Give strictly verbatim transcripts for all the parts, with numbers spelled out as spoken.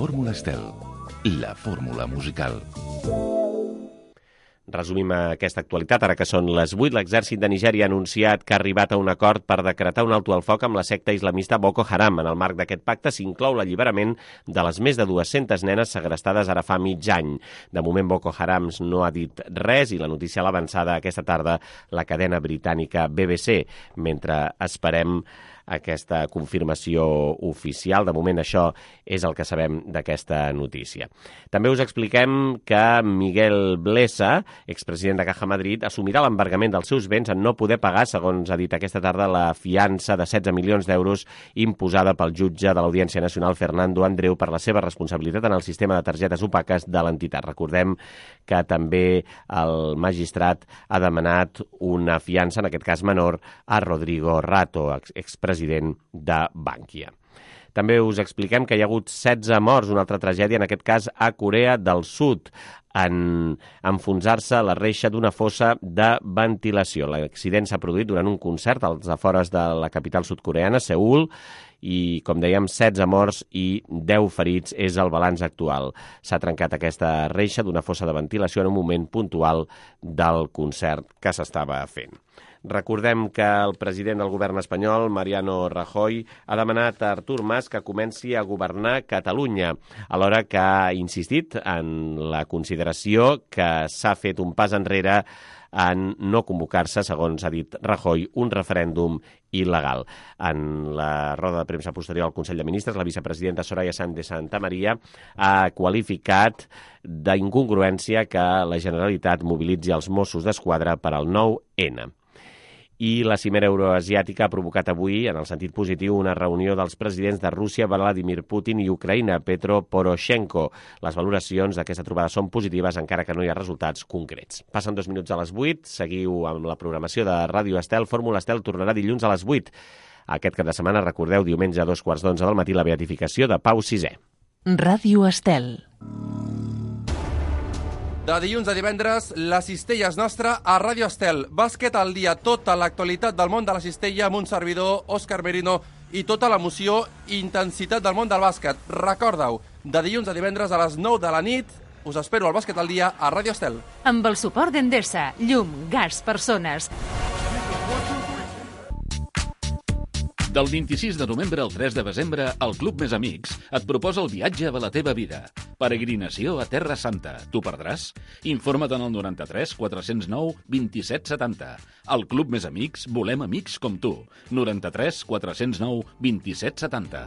Fórmula Estel, la fórmula musical. Resumim aquesta actualitat. Ara que són les vuit, l'exèrcit de Nigèria ha anunciat que ha arribat a un acord per decretar un alto al foc amb la secta islamista Boko Haram. En el marc d'aquest pacte s'inclou l'alliberament de les més de dues-centes nenes segrestades ara fa mig any. De moment, Boko Haram no ha dit res i la notícia l'ha avançada aquesta tarda la cadena britànica B B C, mentre esperem aquesta confirmació oficial. De moment això és el que sabem d'aquesta notícia. També us expliquem que Miguel Blesa, expresident de Caja Madrid, assumirà l'embargament dels seus béns en no poder pagar, segons ha dit aquesta tarda, la fiança de setze milions d'euros imposada pel jutge de l'Audiència Nacional Fernando Andreu per la seva responsabilitat en el sistema de targetes opaques de l'entitat. Recordem que també el magistrat ha demanat una fiança, en aquest cas menor, a Rodrigo Rato, expresident de Bankia. També us expliquem que hi ha hagut setze morts, una altra tragèdia, en aquest cas a Corea del Sud, en enfonsar-se la reixa d'una fossa de ventilació. L'accident s'ha produït durant un concert als afores de la capital sud-coreana, Seül, i, com dèiem, setze morts i deu ferits és el balanç actual. S'ha trencat aquesta reixa d'una fossa de ventilació en un moment puntual del concert que s'estava fent. Recordem que el president del govern espanyol, Mariano Rajoy, ha demanat a Artur Mas que comenci a governar Catalunya, alhora que ha insistit en la consideració que s'ha fet un pas enrere en no convocar-se, segons ha dit Rajoy, un referèndum il·legal. En la roda de premsa posterior al Consell de Ministres, la vicepresidenta Soraya Sáenz de Santamaría ha qualificat d'incongruència que la Generalitat mobilitzi els Mossos d'Esquadra per al nou ene. I la cimera euroasiàtica ha provocat avui, en el sentit positiu, una reunió dels presidents de Rússia, Vladimir Putin, i Ucraïna, Petro Poroshenko. Les valoracions d'aquesta trobada són positives, encara que no hi ha resultats concrets. Passen dos minuts a les vuit, seguiu amb la programació de Ràdio Estel. Fórmula Estel tornarà dilluns a les vuit. Aquest cap de setmana, recordeu, diumenge a dos quarts d'onze del matí, la beatificació de Pau sisè. Ràdio Estel. De dilluns a divendres, la cistella és nostra a Ràdio Estel. Bàsquet al dia, tota l'actualitat del món de la cistella amb un servidor, Òscar Merino, i tota l'emoció i intensitat del món del bàsquet. Recorda-ho, de dilluns a divendres a les nou de la nit, us espero al Bàsquet al dia a Ràdio Estel. Amb el suport d'Endesa, llum, gas, persones. Del vint-i-sis de novembre al tres de desembre, el Club Més Amics et proposa el viatge a la teva vida. Peregrinació a Terra Santa. Tu perdràs? Informa't en el noranta-tres quatre zero nou vint-i-set setanta. Al Club Més Amics volem amics com tu. noranta-tres quatre zero nou vint-i-set setanta.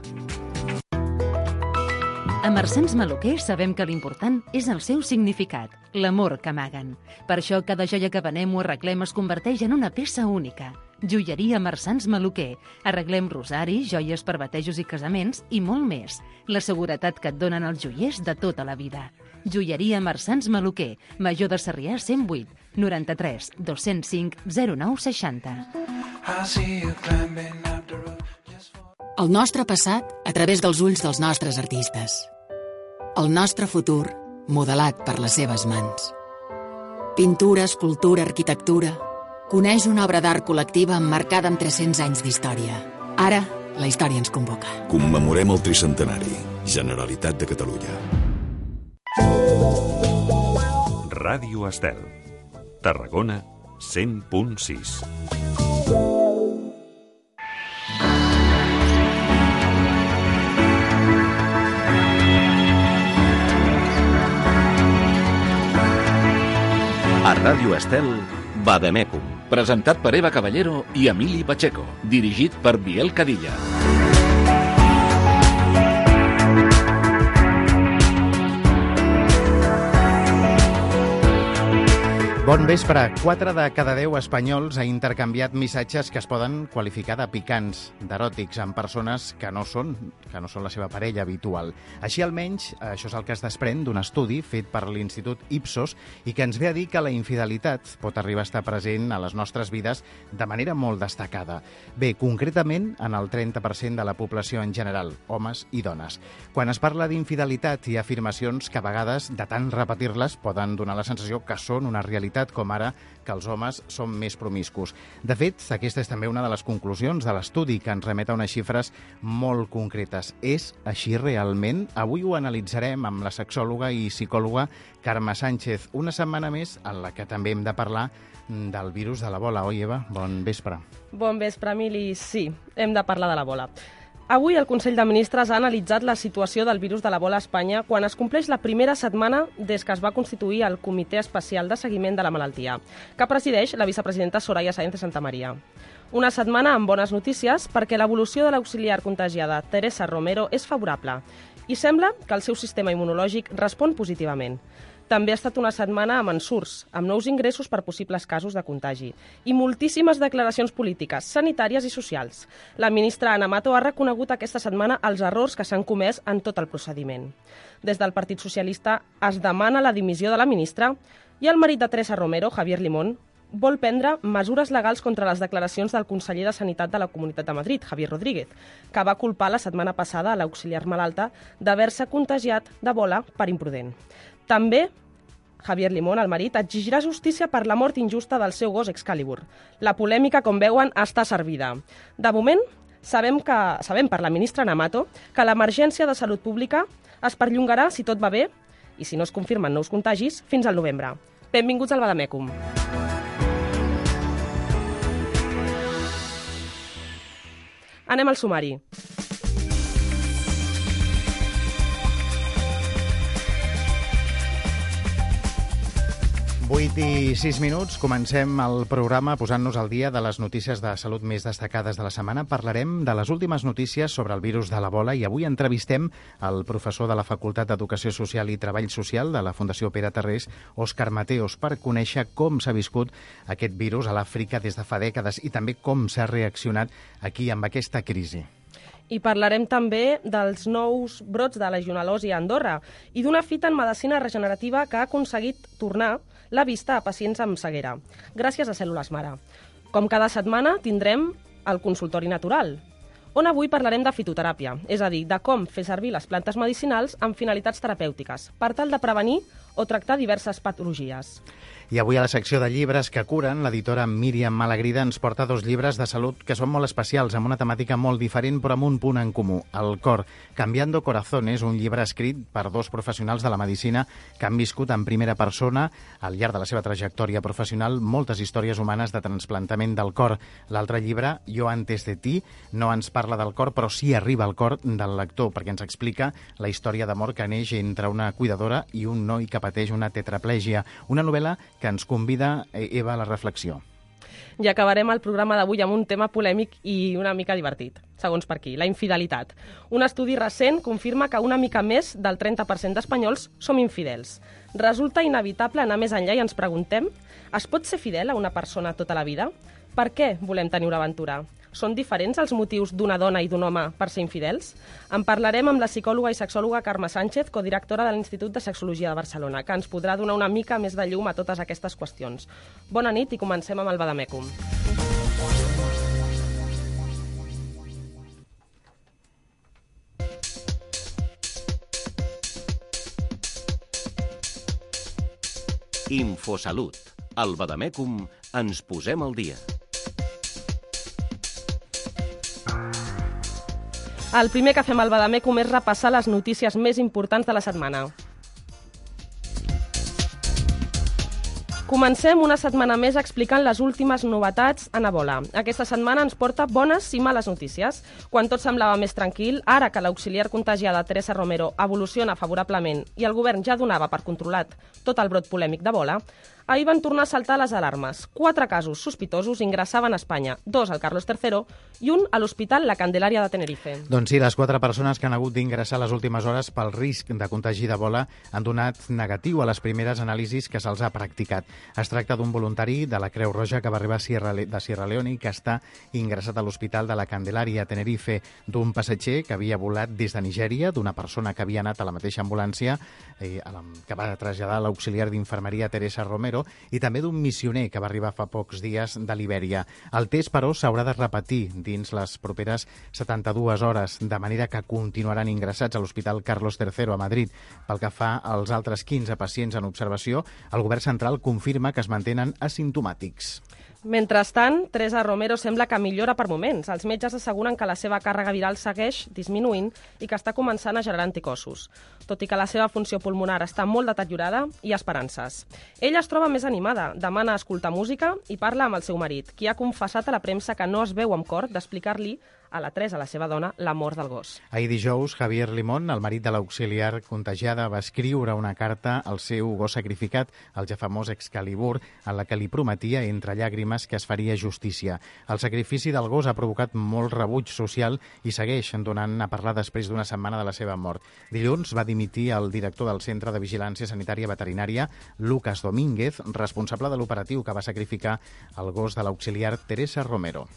A Marsans Maluquer sabem que l'important és el seu significat, l'amor que amaguen. Per això cada joia que venem o arreglem es converteix en una peça única. Joieria Marsans Maluquer. Arreglem rosaris, joies per batejos i casaments i molt més. La seguretat que et donen els joiers de tota la vida. Joieria Marsans Maluquer. Major de Sarrià cent vuit, noranta-tres dos cents cinc zero nou seixanta. El nostre passat a través dels ulls dels nostres artistes. El nostre futur modelat per les seves mans. Pintura, escultura, arquitectura. Coneix una obra d'art col·lectiva emmarcada amb tres-cents anys d'història. Ara, la història ens convoca. Commemorem el tricentenari. Generalitat de Catalunya. Ràdio Estel. Tarragona, cent punt sis. A Ràdio Estel, Bademecum. Presentat per Eva Caballero i Emili Pacheco. Dirigit per Biel Cadilla. Bon vespre. Quatre de cada deu espanyols ha intercanviat missatges que es poden qualificar de picants, d'eròtics, amb persones que no són, que no són la seva parella habitual. Així, almenys, això és el que es desprèn d'un estudi fet per l'Institut Ipsos i que ens ve a dir que la infidelitat pot arribar a estar present a les nostres vides de manera molt destacada. Bé, concretament, en el trenta per cent de la població en general, homes i dones. Quan es parla d'infidelitat, hi ha afirmacions que a vegades, de tant repetir-les, poden donar la sensació que són una realitat sexualitat, com ara que els homes són més promiscus. De fet, aquesta és també una de les conclusions de l'estudi, que ens remet a unes xifres molt concretes. És així realment? Avui ho analitzarem amb la sexòloga i psicòloga Carme Sánchez, una setmana més en la que també hem de parlar del virus de l'Ebola. Oi, Eva? Bon vespre. Bon vespre, Emili. Sí, hem de parlar de l'Ebola. Avui el Consell de Ministres ha analitzat la situació del virus de l'Ebola a Espanya quan es compleix la primera setmana des que es va constituir el Comitè Especial de Seguiment de la Malaltia, que presideix la vicepresidenta Soraya Sáenz de Santamaría. Una setmana amb bones notícies perquè l'evolució de l'auxiliar contagiada Teresa Romero és favorable i sembla que el seu sistema immunològic respon positivament. També ha estat una setmana amb ensurts, amb nous ingressos per possibles casos de contagi i moltíssimes declaracions polítiques, sanitàries i socials. La ministra Ana Mato ha reconegut aquesta setmana els errors que s'han comès en tot el procediment. Des del Partit Socialista es demana la dimissió de la ministra i el marit de Teresa Romero, Javier Limón, vol prendre mesures legals contra les declaracions del conseller de Sanitat de la Comunitat de Madrid, Javier Rodríguez, que va culpar la setmana passada a l'auxiliar malalta d'haver-se contagiat d'Ebola per imprudent. També Javier Limón, el marit, exigirà justícia per la mort injusta del seu gos Excalibur. La polèmica, com veuen, està servida. De moment, sabem, que, sabem per la ministra Ana Mato que l'emergència de salut pública es perllongarà, si tot va bé, i si no es confirmen nous contagis, fins al novembre. Benvinguts al Vademecum. Anem al sumari. vuit i sis minuts, comencem el programa posant-nos al dia de les notícies de salut més destacades de la setmana. Parlarem de les últimes notícies sobre el virus de l'Ebola i avui entrevistem el professor de la Facultat d'Educació Social i Treball Social de la Fundació Pere Tarrés, Òscar Mateos, per conèixer com s'ha viscut aquest virus a l'Àfrica des de fa dècades i també com s'ha reaccionat aquí amb aquesta crisi. I parlarem també dels nous brots de legionel·losi a Andorra i d'una fita en medicina regenerativa que ha aconseguit tornar la vista a pacients amb ceguera, gràcies a cèl·lules mare. Com cada setmana tindrem el consultori natural, on avui parlarem de fitoteràpia, és a dir, de com fer servir les plantes medicinals amb finalitats terapèutiques, per tal de prevenir o tractar diverses patologies. I avui a la secció de llibres que curen, l'editora Míriam Malagrida ens porta dos llibres de salut que són molt especials, amb una temàtica molt diferent però amb un punt en comú, el cor. Cambiando Corazones, un llibre escrit per dos professionals de la medicina que han viscut en primera persona, al llarg de la seva trajectòria professional, moltes històries humanes de trasplantament del cor. L'altre llibre, Yo antes de ti, no ens parla del cor, però sí arriba al cor del lector, perquè ens explica la història d'amor que neix entre una cuidadora i un noi que pateix una tetraplègia. Una novel·la que ens convida, Eva, a la reflexió. I acabarem el programa d'avui amb un tema polèmic i una mica divertit, segons per qui, la infidelitat. Un estudi recent confirma que una mica més del trenta per cent d'espanyols som infidels. Resulta inevitable anar més enllà i ens preguntem: es pot ser fidel a una persona tota la vida? Per què volem tenir una aventura? Són diferents els motius d'una dona i d'un home per ser infidels? En parlarem amb la psicòloga i sexòloga Carme Sánchez, codirectora de l'Institut de Sexologia de Barcelona, que ens podrà donar una mica més de llum a totes aquestes qüestions. Bona nit i comencem amb el Vademecum. Infosalut. Al Vademecum ens posem al dia. El primer que fem al Vademecum és repassar les notícies més importants de la setmana. Comencem una setmana més explicant les últimes novetats en Ebola. Aquesta setmana ens porta bones i males notícies. Quan tot semblava més tranquil, ara que l'auxiliar contagiada Teresa Romero evoluciona favorablement i el govern ja donava per controlat tot el brot polèmic d'Ebola, ahir van tornar a saltar les alarmes. Quatre casos sospitosos ingressaven a Espanya, dos al Carlos tercero i un a l'Hospital La Candelària de Tenerife. Doncs sí, les quatre persones que han hagut d'ingressar les últimes hores pel risc de contagi d'Ebola han donat negatiu a les primeres anàlisis que se'ls ha practicat. Es tracta d'un voluntari de la Creu Roja que va arribar a Sierra Le- de Sierra Leone i que està ingressat a l'Hospital de La Candelària a Tenerife, d'un passatger que havia volat des de Nigèria, d'una persona que havia anat a la mateixa ambulància eh, a la, que va traslladar l'auxiliar d'infermeria Teresa Romero, Romero, i també d'un missioner que va arribar fa pocs dies de Libèria. El test, però, s'haurà de repetir dins les properes setanta-dues hores, de manera que continuaran ingressats a l'Hospital Carlos tercero a Madrid. Pel que fa als altres quinze pacients en observació, el govern central confirma que es mantenen asimptomàtics. Mentrestant, Teresa Romero sembla que millora per moments. Els metges asseguren que la seva càrrega viral segueix disminuint i que està començant a generar anticossos, tot i que la seva funció pulmonar està molt deteriorada i esperances. Ella es troba més animada, demana escoltar música i parla amb el seu marit, qui ha confessat a la premsa que no es veu amb cor d'explicar-li a la Teresa, la seva dona, la mort del gos. Ahir dijous, Javier Limón, el marit de l'auxiliar contagiada, va escriure una carta al seu gos sacrificat, el ja famós Excalibur, en la que li prometia, entre llàgrimes, que es faria justícia. El sacrifici del gos ha provocat molt rebuig social i segueix donant a parlar després d'una setmana de la seva mort. Dilluns va dimitir el director del Centre de Vigilància Sanitària Veterinària, Lucas Domínguez, responsable de l'operatiu que va sacrificar el gos de l'auxiliar Teresa Romero.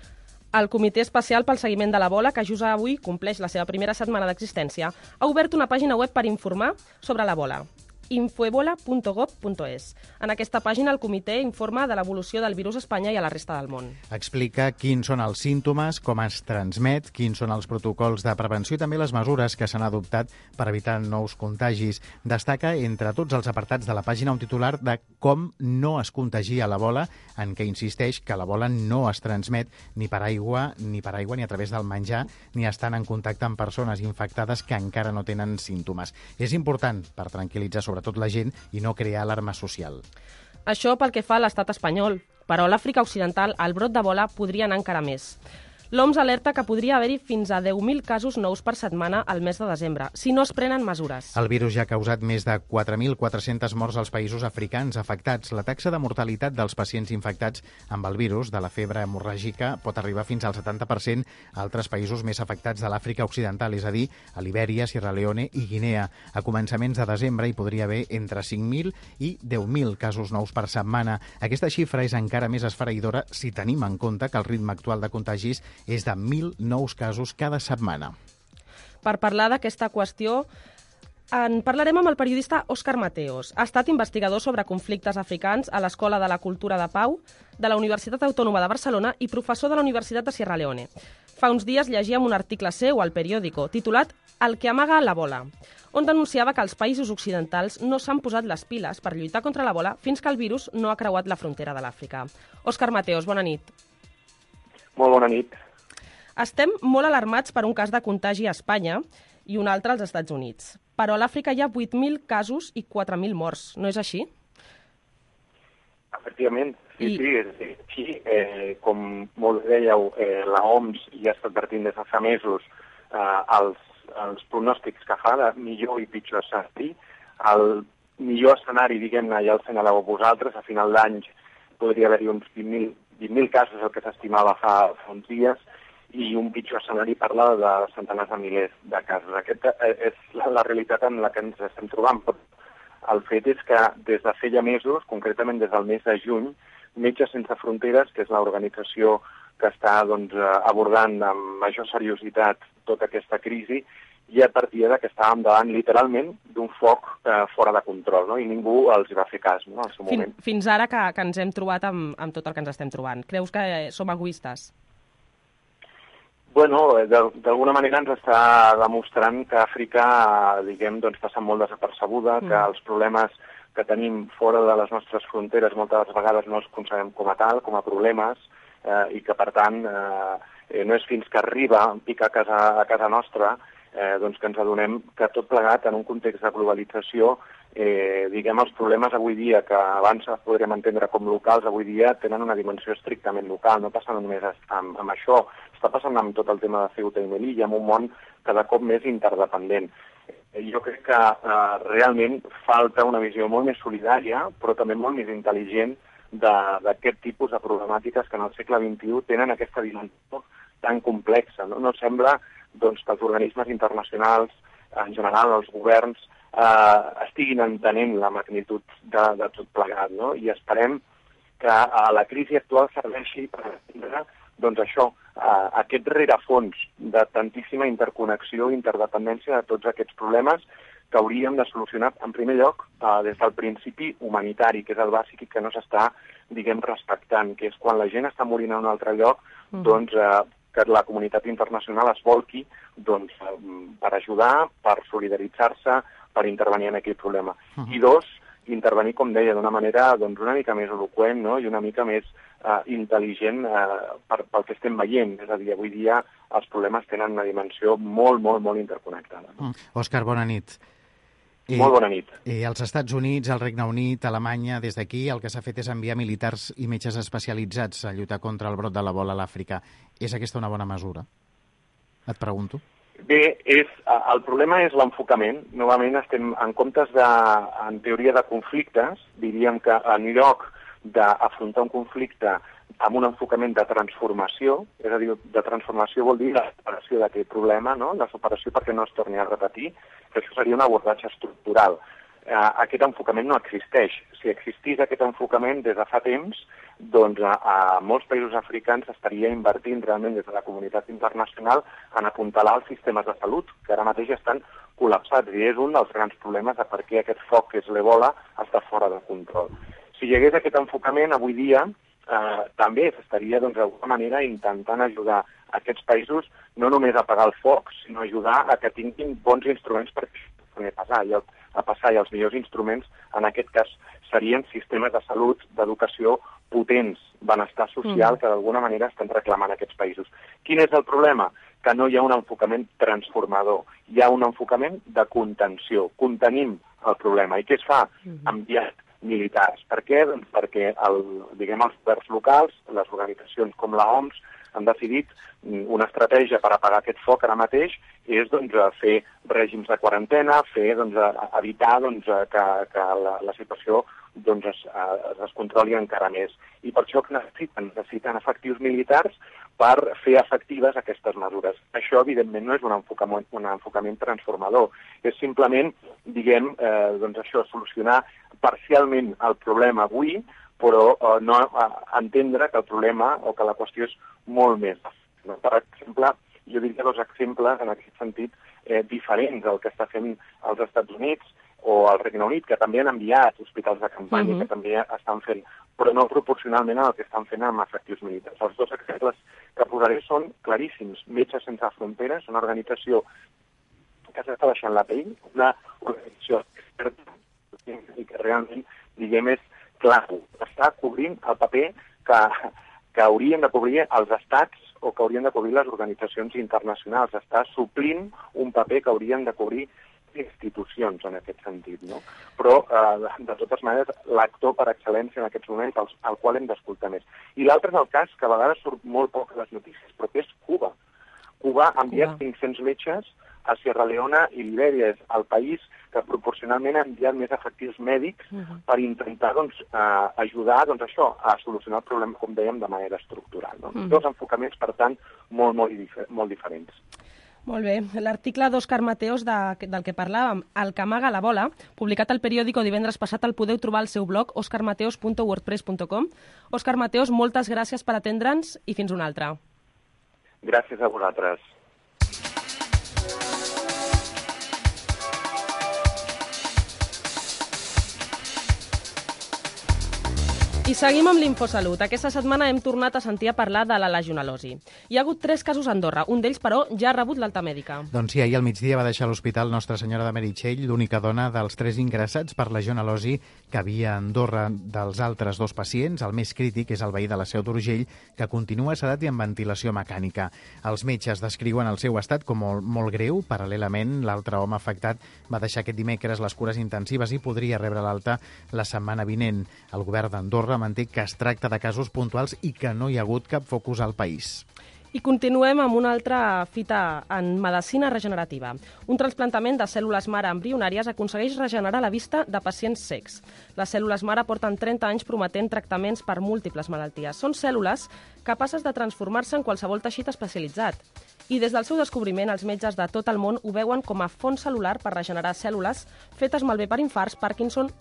El Comitè Especial pel Seguiment de l'Ebola, que just avui compleix la seva primera setmana d'existència, ha obert una pàgina web per informar sobre l'Ebola. infoebola punto gov punto es. En aquesta pàgina el comitè informa de l'evolució del virus a Espanya i a la resta del món. Explica quins són els símptomes, com es transmet, quins són els protocols de prevenció i també les mesures que s'han adoptat per evitar nous contagis. Destaca entre tots els apartats de la pàgina un titular de com no es contagia l'Ebola, en què insisteix que l'Ebola no es transmet ni per aigua ni per aigua ni a través del menjar, ni estan en contacte amb persones infectades que encara no tenen símptomes. És important per tranquil·litzar sobre sobretot la gent, i no crear alarma social. Això pel que fa a l'estat espanyol, però a l'Àfrica Occidental el brot d'Ebola podria anar encara més. L'O M S alerta que podria haver-hi fins a deu mil casos nous per setmana al mes de desembre, si no es prenen mesures. El virus ja ha causat més de quatre mil quatre-centes morts als països africans afectats. La taxa de mortalitat dels pacients infectats amb el virus de la febre hemorràgica pot arribar fins al setanta per cent a altres països més afectats de l'Àfrica Occidental, és a dir, a Libèria, Sierra Leone i Guinea. A començaments de desembre hi podria haver entre cinc mil i deu mil casos nous per setmana. Aquesta xifra és encara més esfereïdora si tenim en compte que el ritme actual de contagis és de mil nous casos cada setmana. Per parlar d'aquesta qüestió, en parlarem amb el periodista Òscar Mateos. Ha estat investigador sobre conflictes africans a l'Escola de la Cultura de Pau de la Universitat Autònoma de Barcelona i professor de la Universitat de Sierra Leone. Fa uns dies llegíem un article seu al periòdico titulat El que amaga l'Ebola, on denunciava que els països occidentals no s'han posat les piles per lluitar contra l'Ebola fins que el virus no ha creuat la frontera de l'Àfrica. Òscar Mateos, bona nit. Molt bona nit. Estem molt alarmats per un cas de contagi a Espanya i un altre als Estats Units. Però a l'Àfrica hi ha vuit mil casos i quatre mil morts. No és així? Efectivament, sí, I... sí, és així. Eh, com molt dèieu, eh, la O M S ja està advertint des de fa mesos eh, els, els pronòstics que fa de millor i pitjor escenari. El millor escenari, diguem-ne, ja el senyaleu vosaltres, a final d'any podria haver-hi uns vint mil casos, el que s'estimava fa, fa uns dies, i un pitjor escenari parla de centenars de milers de casos. Aquesta és la, la realitat en la que ens estem trobant. Però el fet és que des de fa ja mesos, concretament des del mes de juny, Metges Sense Fronteres, que és l'organització que està doncs, abordant amb major seriositat tota aquesta crisi, ja partia que estàvem davant literalment d'un foc eh, fora de control, no? I ningú els va fer cas, no?, al seu moment. Fins, fins ara que, que ens hem trobat amb, amb tot el que ens estem trobant. Creus que eh, som egoistes? Bueno, d'alguna manera ens està demostrant que Àfrica, diguem, doncs, passa molt desapercebuda, mm. que els problemes que tenim fora de les nostres fronteres moltes vegades no els concebem com a tal, com a problemes, eh, i que, per tant, eh, no és fins que arriba, pica a casa, a casa nostra, eh, doncs que ens adonem que tot plegat en un context de globalització, eh, diguem, els problemes avui dia que abans podríem entendre com locals, avui dia tenen una dimensió estrictament local, no passa només amb, amb això, està passant amb tot el tema de Ceuta i Melilla, amb un món cada cop més interdependent. Jo crec que eh, realment falta una visió molt més solidària, però també molt més intel·ligent d'aquest tipus de problemàtiques que en el segle vint-i-u tenen aquesta dimensió tan complexa. No, no sembla doncs, que els organismes internacionals, en general els governs, eh, estiguin entenent la magnitud de, de tot plegat, no? I esperem que eh, la crisi actual serveixi per entendre doncs això, uh, aquest rerefons de tantíssima interconnexió i interdependència de tots aquests problemes que hauríem de solucionar, en primer lloc, uh, des del principi humanitari, que és el bàsic i que no s'està, diguem, respectant, que és quan la gent està morint a un altre lloc, mm. doncs uh, que la comunitat internacional es volqui doncs, uh, per ajudar, per solidaritzar-se, per intervenir en aquell problema. Uh-huh. I dos, intervenir, com deia, d'una manera doncs, una mica més eloqüent, no? I una mica més uh, intel·ligent uh, per, pel que estem veient. És a dir, avui dia els problemes tenen una dimensió molt, molt, molt interconnectada. No? Uh, Òscar, bona nit. I, Molt bona nit. I als Estats Units, al Regne Unit, a Alemanya, des d'aquí, el que s'ha fet és enviar militars i metges especialitzats a lluitar contra el brot de l'Ebola a l'Àfrica. És aquesta una bona mesura? Et pregunto. Bé, és, el problema és l'enfocament. Novament estem en comptes de, en teoria de conflictes, diríem que en lloc d'afrontar un conflicte amb un enfocament de transformació, és a dir, de transformació vol dir la superació d'aquest problema, no? La superació perquè no es torni a repetir, que això seria un abordatge estructural. Eh, aquest enfocament no existeix. Si existís aquest enfocament des de fa temps, doncs a, a molts països africans estaria invertint realment des de la comunitat internacional en apuntalar els sistemes de salut, que ara mateix estan col·lapsats, i és un dels grans problemes de per què aquest foc, que és l'Ebola, està fora de control. Si hi hagués aquest enfocament, avui dia eh, també s'estaria doncs, d'alguna manera intentant ajudar aquests països no només a apagar el foc, sinó ajudar a que tinguin bons instruments per fer passar. I el, a passar i els millors instruments, en aquest cas, serien sistemes de salut, d'educació potents, benestar social, mm. que d'alguna manera estan reclamant aquests països. Quin és el problema? Que no hi ha un enfocament transformador, hi ha un enfocament de contenció. Contenim el problema. I què es fa? Mm. Enviar militars. Per què? Doncs perquè el, diguem, els governs locals, les organitzacions com la O M S, han decidit una estratègia per apagar aquest foc ara mateix és doncs, fer règims de quarantena, fer doncs, evitar doncs, que, que la, la situació doncs, es, es descontroli encara més. I per això necessiten, necessiten efectius militars per fer efectives aquestes mesures. Això, evidentment, no és un enfocament, un enfocament transformador. És simplement, diguem, eh, doncs això, solucionar parcialment el problema avui, però eh, no eh, entendre que el problema o que la qüestió és molt més. No? Per exemple, jo diria dos exemples en aquest sentit eh, diferents del que està fent els Estats Units o el Regne Unit, que també han enviat hospitals de campanya, uh-huh. que també estan fent, però no proporcionalment al que estan fent amb efectius militars. Els dos exemples que posaré són claríssims. Metges Sense Fronteres, una organització que s'està deixant la pell, una organització experta i que realment, diguem, és clau. Està cobrint el paper que, que haurien de cobrir els estats o que haurien de cobrir les organitzacions internacionals. Està suplint un paper que haurien de cobrir institucions en aquest sentit, no? Però, eh, de totes maneres, l'actor per excel·lència en aquests moments, al, al qual hem d'escoltar més. I l'altre és el cas, que a vegades surt molt poc a les notícies, però que és Cuba. Cuba ha enviat Cuba. cinc-cents metges a Sierra Leona i Libèria. És el país que proporcionalment ha enviat més efectius mèdics uh-huh. per intentar doncs, eh, ajudar doncs, això, a solucionar el problema, com dèiem, de manera estructural. No? Uh-huh. Dos enfocaments, per tant, molt, molt, dif- molt diferents. Molt bé. L'article d'Òscar Mateos, de, del que parlàvem, El que amaga la bola, publicat al periòdico divendres passat, el podeu trobar al seu blog oscar mateos punt wordpress punt com. Òscar Mateos, moltes gràcies per atendre'ns i fins una altra. Gràcies a vosaltres. I seguim amb l'Infosalut. Aquesta setmana hem tornat a sentir a parlar de la legionel·losi. Hi ha hagut tres casos a Andorra. Un d'ells, però, ja ha rebut l'alta mèdica. Doncs sí, ahir al migdia va deixar a l'hospital Nostra Senyora de Meritxell, l'única dona dels tres ingressats per legionel·losi que havia a Andorra. Dels altres dos pacients, el més crític és el veí de la Seu d'Urgell, que continua sedat i amb ventilació mecànica. Els metges descriuen el seu estat com molt, molt greu. Paral·lelament, l'altre home afectat va deixar aquest dimecres les cures intensives i podria rebre l'alta la setmana vinent. El govern d'Andorra manté que es tracta de casos puntuals i que no hi ha hagut cap focus al país. I continuem amb una altra fita en medicina regenerativa. Un trasplantament de cèl·lules mare embrionàries aconsegueix regenerar la vista de pacients cecs. Les cèl·lules mare porten trenta anys prometent tractaments per múltiples malalties. Són cèl·lules capaces de transformar-se en qualsevol teixit especialitzat. I des del seu descobriment, els metges de tot el món ho veuen com a font cel·lular per regenerar cèl·lules fetes malbé per infarts, Parkinson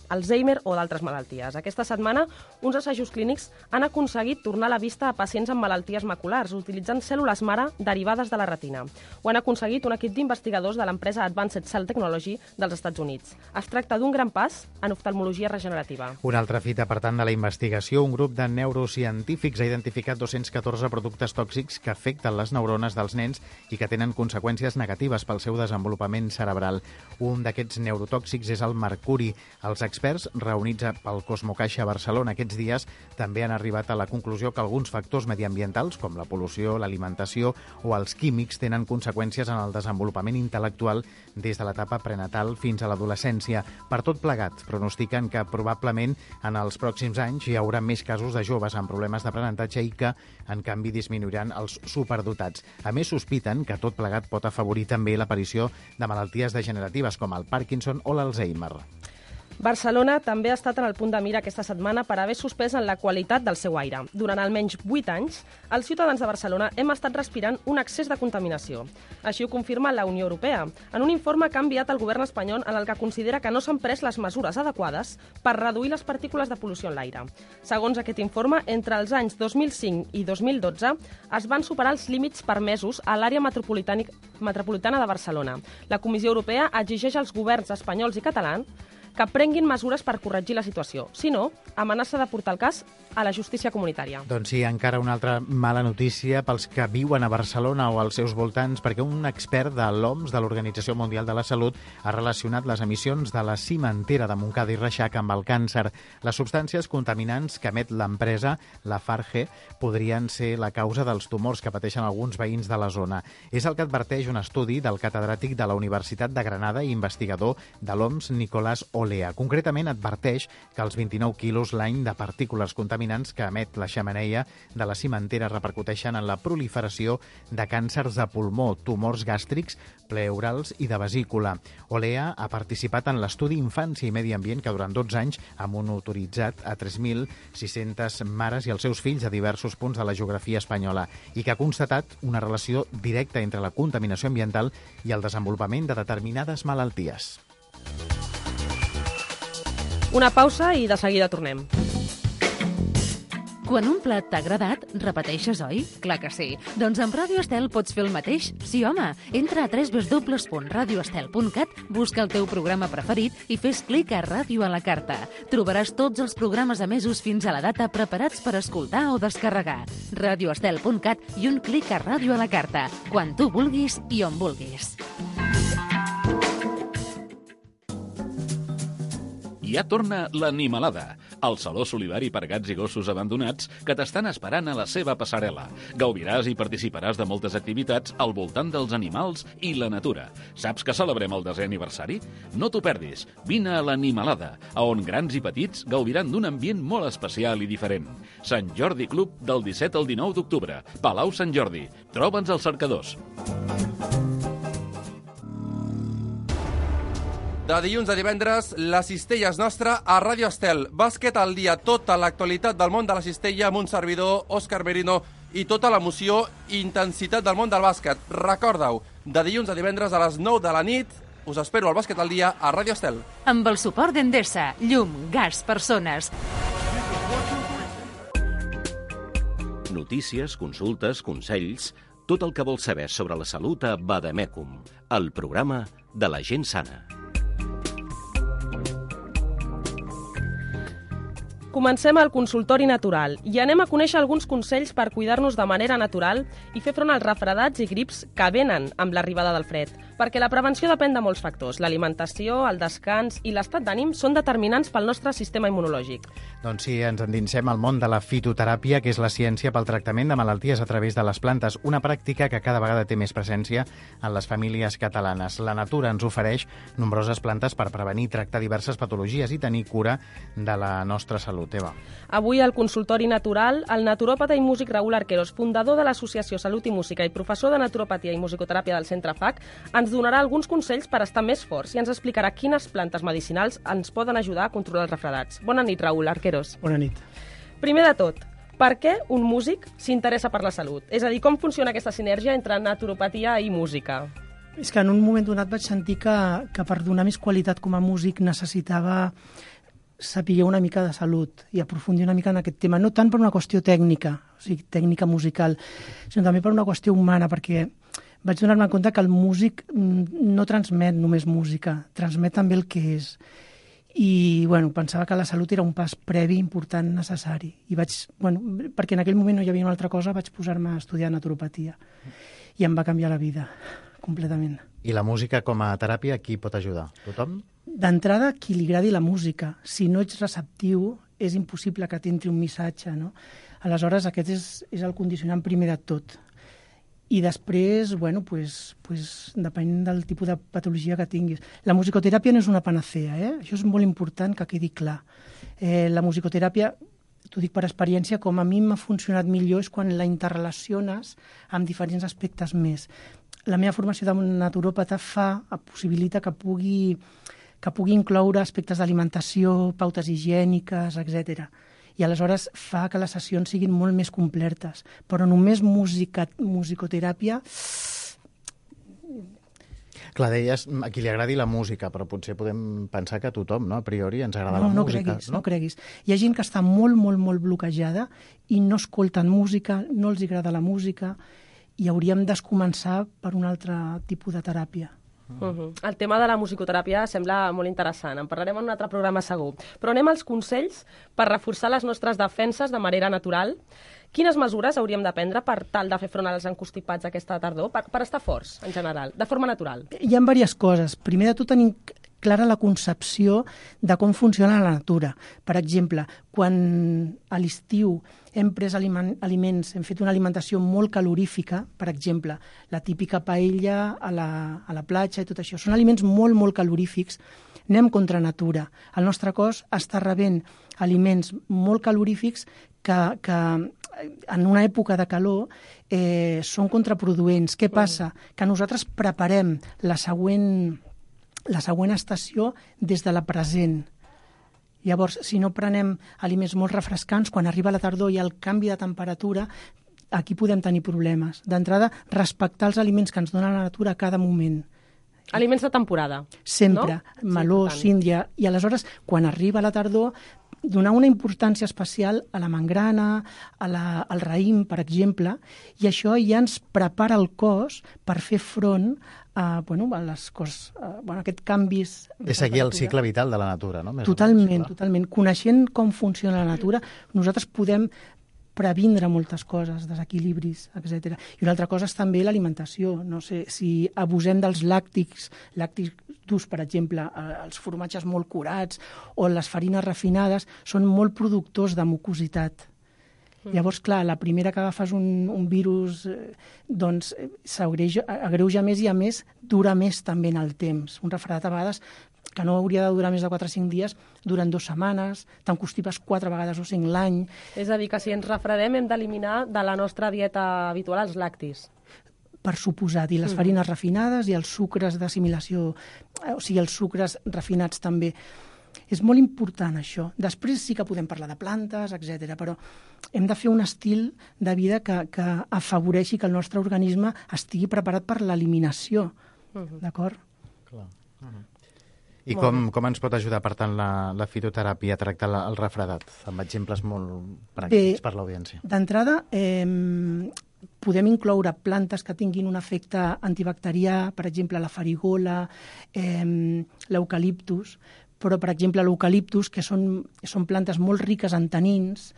Alzheimer o d'altres malalties. Aquesta setmana, uns assajos clínics han aconseguit tornar la vista a pacients amb malalties maculars, utilitzant cèl·lules mare derivades de la retina. Ho han aconseguit un equip d'investigadors de l'empresa Advanced Cell Technology dels Estats Units. Es tracta d'un gran pas en oftalmologia regenerativa. Una altra fita, per tant, de la investigació. Un grup de neurocientífics ha identificat dos-cents catorze productes tòxics que afecten les neurones dels nens i que tenen conseqüències negatives pel seu desenvolupament cerebral. Un d'aquests neurotòxics és el mercuri. Els experts reunits pel Cosmocaixa a Barcelona aquests dies també han arribat a la conclusió que alguns factors mediambientals, com la pol·lució, l'alimentació o els químics, tenen conseqüències en el desenvolupament intel·lectual des de l'etapa prenatal fins a l'adolescència. Per tot plegat, pronostiquen que probablement en els pròxims anys hi haurà més casos de joves amb problemes d'aprenentatge i que, en canvi, disminuiran els superdotats. A més, sospiten que tot plegat pot afavorir també l'aparició de malalties degeneratives com el Parkinson o l'Alzheimer. Barcelona també ha estat en el punt de mira aquesta setmana per haver suspès en la qualitat del seu aire. Durant almenys vuit anys, els ciutadans de Barcelona hem estat respirant un excés de contaminació. Així ho confirma la Unió Europea, en un informe que ha enviat el govern espanyol en el que considera que no s'han pres les mesures adequades per reduir les partícules de pol·lució en l'aire. Segons aquest informe, entre els anys dos mil cinc i dos mil dotze es van superar els límits permesos a l'àrea metropolitana de Barcelona. La Comissió Europea exigeix als governs espanyols i catalans que prenguin mesures per corregir la situació. Si no, amenaça de portar el cas a la justícia comunitària. Doncs sí, encara una altra mala notícia pels que viuen a Barcelona o als seus voltants, perquè un expert de l'O M S, de l'Organització Mundial de la Salut, ha relacionat les emissions de la cimentera de Montcada i Reixac amb el càncer. Les substàncies contaminants que emet l'empresa, la Farge, podrien ser la causa dels tumors que pateixen alguns veïns de la zona. És el que adverteix un estudi del catedràtic de la Universitat de Granada i investigador de l'O M S, Nicolás Olea. Concretament adverteix que els vint-i-nou quilos l'any de partícules contaminants que emet la xemeneia de la cimentera repercuteixen en la proliferació de càncers de pulmó, tumors gàstrics, pleurals i de vesícula. Olea ha participat en l'estudi Infància i Medi Ambient que durant dotze anys ha monitoritzat a tres mil sis-centes mares i els seus fills a diversos punts de la geografia espanyola i que ha constatat una relació directa entre la contaminació ambiental i el desenvolupament de determinades malalties. Una pausa i de seguida tornem. Quan un plat t'ha agradat, repeteixes, oi? Clar que sí. Doncs amb Ràdio Estel pots fer el mateix? Sí, home. Entra a w w w punt radio estel punt cat, busca el teu programa preferit i fes clic a Ràdio a la carta. Trobaràs tots els programes emesos fins a la data preparats per escoltar o descarregar. radio estel punt cat i un clic a Ràdio a la carta. Quan tu vulguis i on vulguis. Ja torna l'Animalada, el saló solidari per gats i gossos abandonats que t'estan esperant a la seva passarel·la. Gaudiràs i participaràs de moltes activitats al voltant dels animals i la natura. Saps que celebrem el desè aniversari? No t'ho perdis. Vine a l'Animalada, on grans i petits gaudiran d'un ambient molt especial i diferent. Sant Jordi Club del disset al dinou d'octubre. Palau Sant Jordi. Troba'ns als cercadors. De dilluns a divendres, la cistella és nostra a Ràdio Estel. Bàsquet al dia, tota l'actualitat del món de la cistella amb un servidor, Òscar Merino, i tota l'emoció i intensitat del món del bàsquet. Recorda-ho, de dilluns a divendres a les nou de la nit, us espero al Bàsquet al dia a Ràdio Estel. Amb el suport d'Endesa, llum, gas, persones. Notícies, consultes, consells, tot el que vols saber sobre la salut a Vademecum, el programa de la gent sana. Comencem el consultori natural i anem a conèixer alguns consells per cuidar-nos de manera natural i fer front als refredats i grips que venen amb l'arribada del fred, perquè la prevenció depèn de molts factors. L'alimentació, el descans i l'estat d'ànim són determinants pel nostre sistema immunològic. Doncs sí, ens endinsem al món de la fitoteràpia, que és la ciència pel tractament de malalties a través de les plantes, una pràctica que cada vegada té més presència en les famílies catalanes. La natura ens ofereix nombroses plantes per prevenir i tractar diverses patologies i tenir cura de la nostra salut. Eva. Avui al consultori natural, el naturòpata i músic Raül Arqueros, fundador de l'Associació Salut i Música i professor de naturopatia i musicoteràpia del Centre F A C, ens donarà alguns consells per estar més forts i ens explicarà quines plantes medicinals ens poden ajudar a controlar els refredats. Bona nit, Raül Arqueros. Bona nit. Primer de tot, per què un músic s'interessa per la salut? És a dir, com funciona aquesta sinergia entre naturopatia i música? És que en un moment donat vaig sentir que, que per donar més qualitat com a músic necessitava saber una mica de salut i aprofundir una mica en aquest tema, no tant per una qüestió tècnica, o sigui, tècnica musical, sinó també per una qüestió humana, perquè vaig donar-me compte que el músic no transmet només música, transmet també el que és. I bueno, pensava que la salut era un pas previ important, necessari. I vaig, bueno, perquè en aquell moment no hi havia una altra cosa, vaig posar-me a estudiar naturopatia. I em va canviar la vida, completament. I la música com a teràpia, qui pot ajudar? Tothom? D'entrada, qui li agradi la música. Si no ets receptiu, és impossible que t'entri un missatge, no? Aleshores, aquest és, és el condicionant primer de tot. I després, bueno, pues, pues, depèn del tipus de patologia que tinguis. La musicoteràpia no és una panacea, eh? Això és molt important que quedi clar. Eh, la musicoteràpia, t'ho dic per experiència, com a mi m'ha funcionat millor és quan la interrelaciones amb diferents aspectes més. La meva formació de naturòpata fa, possibilita que pugui, que pugui incloure aspectes d'alimentació, pautes higièniques, etcètera. I aleshores fa que les sessions siguin molt més completes. Però només música, musicoteràpia... Clar, deies a qui li agradi la música, però potser podem pensar que a tothom, no? A priori, ens agrada no, la no música. Creguis, no? no creguis. Hi ha gent que està molt, molt, molt bloquejada i no escolten música, no els agrada la música, i hauríem de començar per un altre tipus de teràpia. Uh-huh. El tema de la musicoteràpia sembla molt interessant. En parlarem en un altre programa segur. Però anem als consells per reforçar les nostres defenses de manera natural. Quines mesures hauríem de prendre per tal de fer front als encostipats aquesta tardor, per, per estar forts, en general, de forma natural? Hi ha diverses coses. Primer de tot, tenim clara la concepció de com funciona la natura. Per exemple, quan a l'estiu hem pres aliment, aliments, hem fet una alimentació molt calorífica, per exemple, la típica paella a la, a la platja i tot això, són aliments molt, molt calorífics, anem contra natura. El nostre cos està rebent aliments molt calorífics que, que en una època de calor eh, són contraproduents. Què passa? Que nosaltres preparem la següent, la següent estació des de la present. Llavors, si no prenem aliments molt refrescants, quan arriba la tardor i el canvi de temperatura, aquí podem tenir problemes. D'entrada, respectar els aliments que ens dona la natura a cada moment. Aliments de temporada. Sempre. No? Meló, sí, síndria. I aleshores, quan arriba la tardor, donar una importància especial a la mangrana, a la, al raïm, per exemple, i això ja ens prepara el cos per fer front a, bueno, a les coses, a, bueno, aquest canvis... És seguir el cicle vital de la natura, no? Més totalment, menys, totalment. Coneixent com funciona la natura, nosaltres podem previndre moltes coses, desequilibris, etcètera. I una altra cosa és també l'alimentació. No sé, si abusem dels làctics, làctics durs, per exemple, els formatges molt curats o les farines refinades, són molt productors de mucositat. Mm. Llavors, clar, la primera que agafes un, un virus eh, doncs s'agreuja més i, a més, dura més també en el temps. Un refredat, a vegades, que no hauria de durar més de quatre o cinc dies, duren dues setmanes, t'encostipes quatre vegades o cinc l'any. És a dir, que si ens refredem hem d'eliminar de la nostra dieta habitual els làctics. Per suposat, i les mm. farines refinades i els sucres d'assimilació, o sigui, els sucres refinats també. És molt important això. Després sí que podem parlar de plantes, etcètera, però hem de fer un estil de vida que, que afavoreixi que el nostre organisme estigui preparat per l'eliminació. Mm-hmm. D'acord? Clar. Mm-hmm. I com, com ens pot ajudar, per tant, la, la fitoteràpia a tractar la, el refredat? Amb exemples molt pràctics Bé, per l'audiència. D'entrada, eh, podem incloure plantes que tinguin un efecte antibacterià, per exemple, la farigola, eh, l'eucaliptus, però, per exemple, l'eucaliptus, que són, són plantes molt riques en tanins,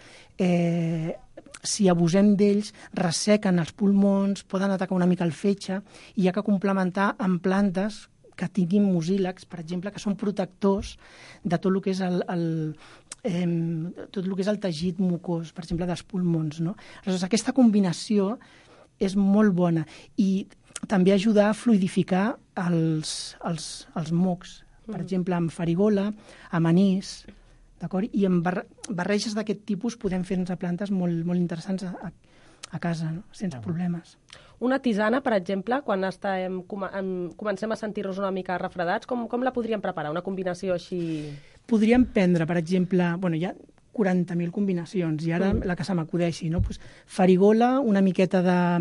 eh, si abusem d'ells, ressequen els pulmons, poden atacar una mica el fetge, i hi ha que complementar amb plantes que tinguin mucílags, per exemple, que són protectors de tot el que és el, el, eh, tot el que és el teixit mucós, per exemple, dels pulmons. No? Aleshores, aquesta combinació és molt bona i també ajuda a fluidificar els, els, els mocs, per mm. exemple, amb farigola, amb anís, d'acord? I amb bar barreges d'aquest tipus podem fer-nos plantes molt, molt interessants a, a casa, no? Sense ah. problemes. Una tisana, per exemple, quan estem, com, en, comencem a sentir-nos una mica refredats, com, com la podríem preparar? Una combinació així... Podríem prendre, per exemple... Bueno, ja, quaranta mil combinacions, i ara mm. la que se m'acudeixi, no? Pues, farigola, una miqueta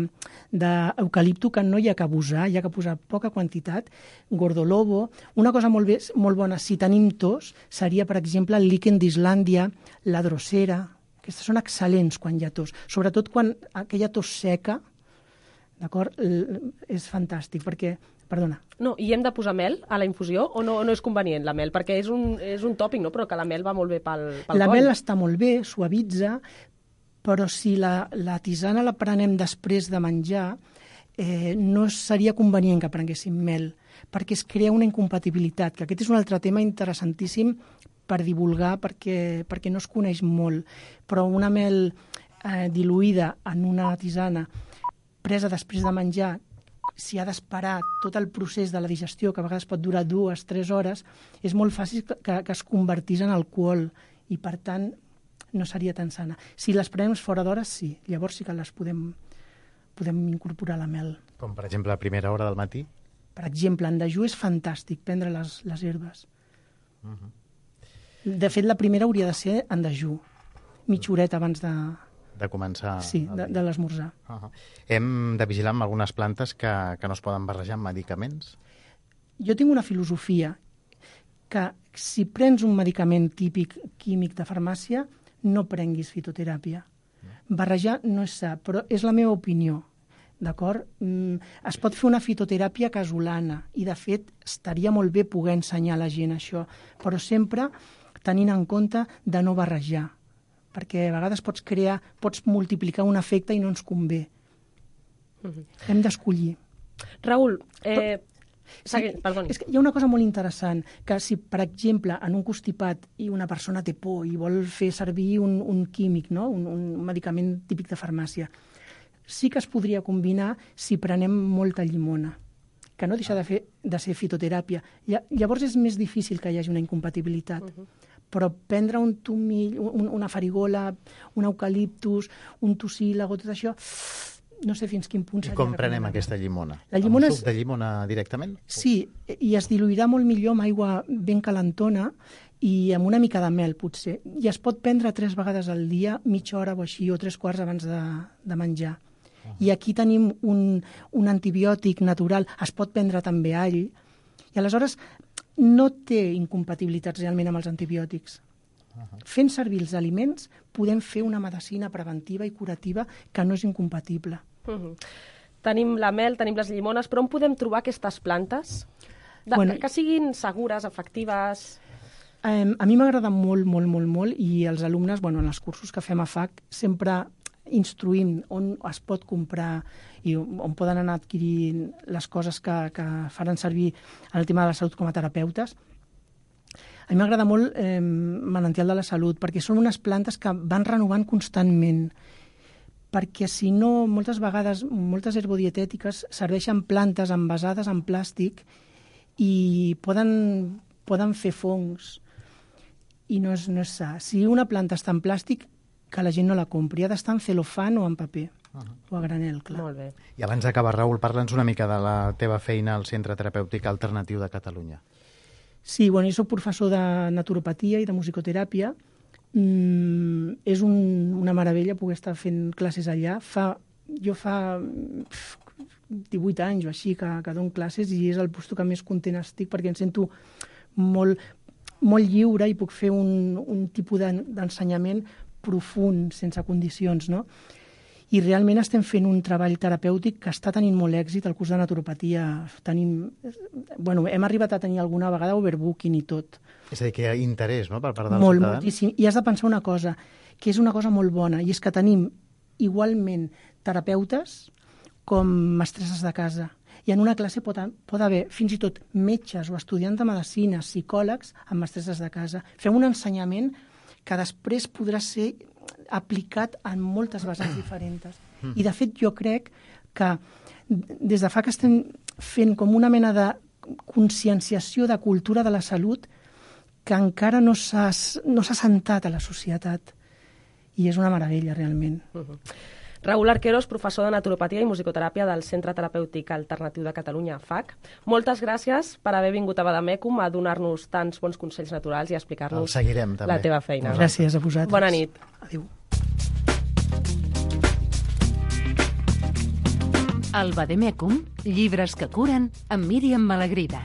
d'eucalipto, que no hi ha que abusar, hi ha que posar poca quantitat, gordolobo. Una cosa molt, bé, molt bona, si tenim tos, seria, per exemple, el líquen d'Islàndia, la drosera. Aquestes són excel·lents quan hi ha tos. Sobretot quan aquella tos seca, d'acord, és fantàstic, perquè... Perdona. No, i hem de posar mel a la infusió o no, no és convenient la mel? Perquè és un, és un tòpic, no? Però que la mel va molt bé pel, pel la coll. La mel està molt bé, suavitza, però si la, la tisana la prenem després de menjar, eh, no seria convenient que prenguéssim mel, perquè es crea una incompatibilitat, que aquest és un altre tema interessantíssim per divulgar, perquè, perquè no es coneix molt. Però una mel eh, diluïda en una tisana presa després de menjar, si ha d'esperar tot el procés de la digestió, que a vegades pot durar dues, tres hores, és molt fàcil que, que es convertís en alcohol i, per tant, no seria tan sana. Si les prenem fora d'hores, sí. Llavors sí que les podem, podem incorporar a la mel. Com, per exemple, a primera hora del matí? Per exemple, en dejú és fantàstic prendre les, les herbes. Uh -huh. De fet, la primera hauria de ser en dejú, mitja horeta abans de... de començar... Sí, de, de l'esmorzar. Uh -huh. Hem de vigilar amb algunes plantes que, que no es poden barrejar amb medicaments? Jo tinc una filosofia que si prens un medicament típic químic de farmàcia, no prenguis fitoteràpia. Barrejar no és sa, però és la meva opinió. D'acord? Mm, es pot fer una fitoteràpia casolana i, de fet, estaria molt bé poder ensenyar a la gent això, però sempre tenint en compte de no barrejar, perquè a vegades pots crear, pots multiplicar un efecte i no ens convé. Mm-hmm. Hem d'escollir. Raül, eh... Sí, és que hi ha una cosa molt interessant, que si, per exemple, en un constipat i una persona té por i vol fer servir un, un químic, no? un, un medicament típic de farmàcia, sí que es podria combinar si prenem molta llimona, que no deixa de, fer, de ser fitoteràpia. Llavors és més difícil que hi hagi una incompatibilitat. Uh-huh. Però prendre un tomill, un, una farigola, un eucaliptus, un tussílago, tot això, no sé fins quin punt seria. I com prenem aquesta llimona? La llimona amb suc de llimona directament? Sí, i es diluirà molt millor amb aigua ben calentona i amb una mica de mel, potser. I es pot prendre tres vegades al dia, mitja hora o així, o tres quarts abans de, de menjar. Uh-huh. I aquí tenim un, un antibiòtic natural. Es pot prendre també all. I aleshores no té incompatibilitats realment amb els antibiòtics. Uh-huh. Fent servir els aliments podem fer una medicina preventiva i curativa que no és incompatible. Uh-huh. Tenim la mel, tenim les llimones, però on podem trobar aquestes plantes? De, bueno, que siguin segures, efectives... Um, a mi m'agrada molt, molt, molt, molt, i els alumnes, bueno, en els cursos que fem a F A C, sempre instruïm on es pot comprar i on poden anar adquirint les coses que, que faran servir en el tema de la salut com a terapeutes. A mi m'agrada molt eh, Manantial de la Salut, perquè són unes plantes que van renovant constantment, perquè si no, moltes vegades, moltes herbodietètiques serveixen plantes envasades en plàstic i poden, poden fer fongs, i no és, no és sa. Si una planta està en plàstic, que la gent no la compri, ha d'estar en celofan o en paper, uh-huh. o a granel, clar. Molt bé. I abans d'acabar, Raül, parla'ns una mica de la teva feina al Centre Terapèutic Alternatiu de Catalunya. Sí, bueno, jo soc professor de naturopatia i de musicoteràpia. Mm, és un, una meravella poder estar fent classes allà. Fa, jo fa pf, divuit anys o així que, que dono classes i és el lloc que més content estic perquè em sento molt, molt lliure i puc fer un, un tipus d'ensenyament profund, sense condicions, no? I realment estem fent un treball terapèutic que està tenint molt èxit. El curs de naturopatia tenim... Bueno, hem arribat a tenir alguna vegada overbooking i tot. És a dir, que hi ha interès, no?, per part dels molt, ciutadans. Moltíssim. I has de pensar una cosa, que és una cosa molt bona, i és que tenim igualment terapeutes com mestresses de casa. I en una classe pot, pot haver fins i tot metges o estudiants de medicina, psicòlegs amb mestresses de casa. Fem un ensenyament que després podrà ser aplicat en moltes vessants diferents. Mm. I, de fet, jo crec que des de fa que estem fent com una mena de conscienciació de cultura de la salut que encara no s'ha no s'ha sentat a la societat. I és una meravella, realment. Uh-huh. Raül Arqueros, professor de naturopatia i musicoteràpia del Centre Terapèutic Alternatiu de Catalunya, F A C. Moltes gràcies per haver vingut a Bademecum a donar-nos tants bons consells naturals i a explicar-nos la teva feina. Gràcies a vosaltres. Bona nit. Adéu. El Bademecum, llibres que curen, amb Míriam Malagrida.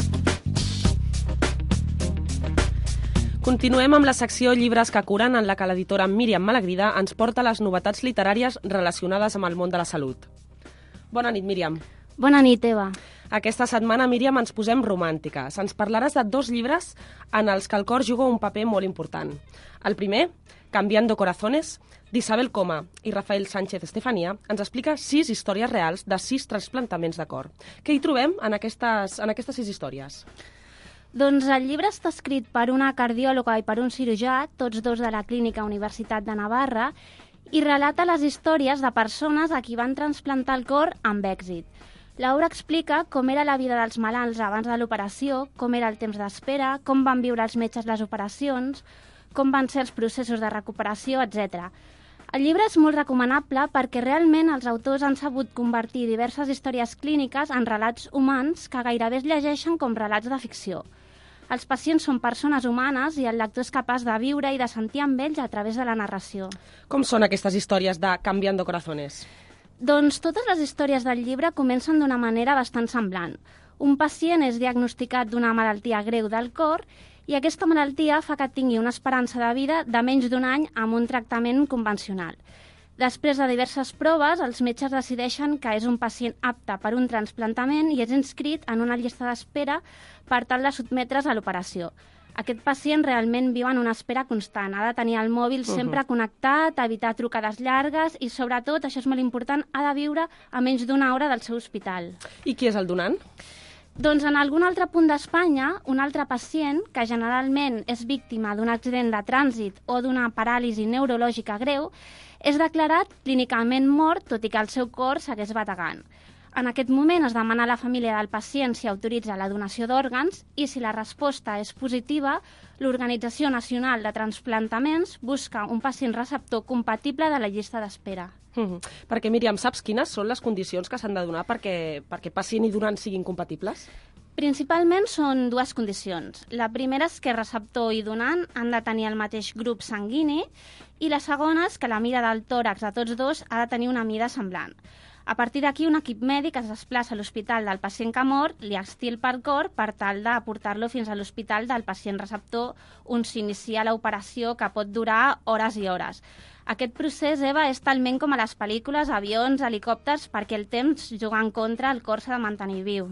Continuem amb la secció Llibres que curen, en la que l'editora Míriam Malagrida ens porta les novetats literàries relacionades amb el món de la salut. Bona nit, Míriam. Bona nit, Eva. Aquesta setmana, Míriam, ens posem romàntiques. Ens parlaràs de dos llibres en els que el cor juga un paper molt important. El primer, Cambiando Corazones, d'Isabel Coma i Rafael Sánchez Estefanía, ens explica sis històries reals de sis trasplantaments de cor. Què hi trobem en aquestes, en aquestes sis històries? Doncs el llibre està escrit per una cardiòloga i per un cirurgià, tots dos de la Clínica Universitat de Navarra, i relata les històries de persones a qui van transplantar el cor amb èxit. L'obra explica com era la vida dels malalts abans de l'operació, com era el temps d'espera, com van viure els metges les operacions, com van ser els processos de recuperació, etcètera. El llibre és molt recomanable perquè realment els autors han sabut convertir diverses històries clíniques en relats humans que gairebé es llegeixen com relats de ficció. Els pacients són persones humanes i el lector és capaç de viure i de sentir amb ells a través de la narració. Com són aquestes històries de Cambiando Corazones? Doncs totes les històries del llibre comencen d'una manera bastant semblant. Un pacient és diagnosticat d'una malaltia greu del cor i aquesta malaltia fa que tingui una esperança de vida de menys d'un any amb un tractament convencional. Després de diverses proves, els metges decideixen que és un pacient apte per un trasplantament i és inscrit en una llista d'espera per tal de sotmetre's a l'operació. Aquest pacient realment viu en una espera constant. Ha de tenir el mòbil sempre uh-huh. connectat, evitar trucades llargues i, sobretot, això és molt important, ha de viure a menys d'una hora del seu hospital. I qui és el donant? Doncs en algun altre punt d'Espanya, un altre pacient, que generalment és víctima d'un accident de trànsit o d'una paràlisi neurològica greu, és declarat clínicament mort, tot i que el seu cor segueix bategant. En aquest moment es demana a la família del pacient si autoritza la donació d'òrgans i si la resposta és positiva, l'Organització Nacional de Transplantaments busca un pacient receptor compatible de la llista d'espera. Mm-hmm. Perquè, Míriam, saps quines són les condicions que s'han de donar perquè, perquè pacient i donant siguin compatibles? Principalment són dues condicions. La primera és que receptor i donant han de tenir el mateix grup sanguini i la segona és que la mida del tòrax de tots dos ha de tenir una mida semblant. A partir d'aquí, un equip mèdic es desplaça a l'hospital del pacient que mor, li extirpa el cor per tal de portar-lo fins a l'hospital del pacient receptor on s'inicia l'operació que pot durar hores i hores. Aquest procés, Eva, és talment com a les pel·lícules, avions, helicòpters, perquè el temps juga en contra, el cor s'ha de mantenir viu.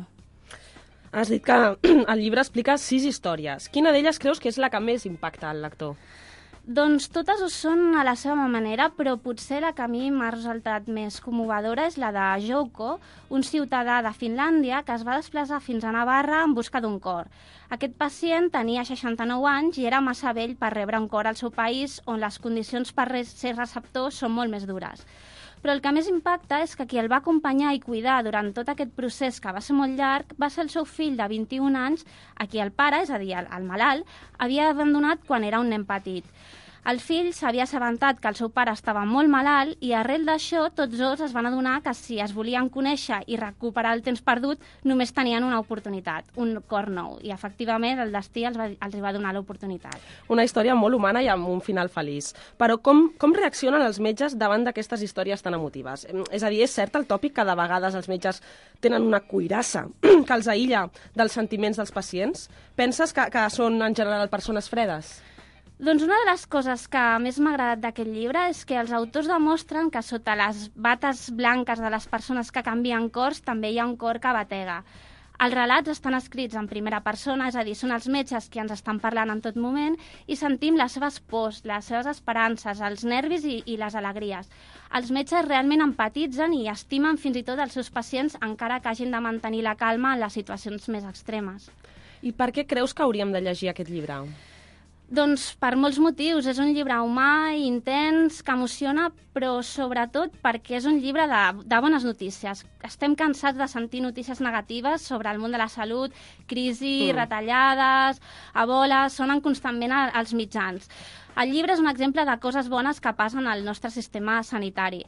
Has dit que el llibre explica sis històries. Quina d'elles creus que és la que més impacta al lector? Doncs totes ho són a la seva manera, però potser la que a mi m'ha resultat més commovedora és la de Jouko, un ciutadà de Finlàndia que es va desplaçar fins a Navarra en busca d'un cor. Aquest pacient tenia seixanta-nou anys i era massa vell per rebre un cor al seu país, on les condicions per ser receptor són molt més dures. Però el que més impacta és que qui el va acompanyar i cuidar durant tot aquest procés, que va ser molt llarg, va ser el seu fill de vint-i-un anys, a qui el pare, és a dir, el, el malalt, havia abandonat quan era un nen petit. El fill s'havia assabentat que el seu pare estava molt malalt i arrel d'això tots dos es van adonar que si es volien conèixer i recuperar el temps perdut només tenien una oportunitat, un cor nou. I efectivament el destí els va, els va donar l'oportunitat. Una història molt humana i amb un final feliç. Però com, com reaccionen els metges davant d'aquestes històries tan emotives? És a dir, és cert el tòpic que de vegades els metges tenen una cuirassa que els aïlla dels sentiments dels pacients? Penses que, que són en general persones fredes? Doncs una de les coses que més m'ha agradat d'aquest llibre és que els autors demostren que sota les bates blanques de les persones que canvien cors també hi ha un cor que batega. Els relats estan escrits en primera persona, és a dir, són els metges qui ens estan parlant en tot moment i sentim les seves pors, les seves esperances, els nervis i, i les alegries. Els metges realment empatitzen i estimen fins i tot els seus pacients encara que hagin de mantenir la calma en les situacions més extremes. I per què creus que hauríem de llegir aquest llibre? Doncs per molts motius. És un llibre humà, intens, que emociona, però sobretot perquè és un llibre de, de bones notícies. Estem cansats de sentir notícies negatives sobre el món de la salut, crisi, mm. retallades, ebola, sonen constantment als mitjans. El llibre és un exemple de coses bones que passen al nostre sistema sanitari.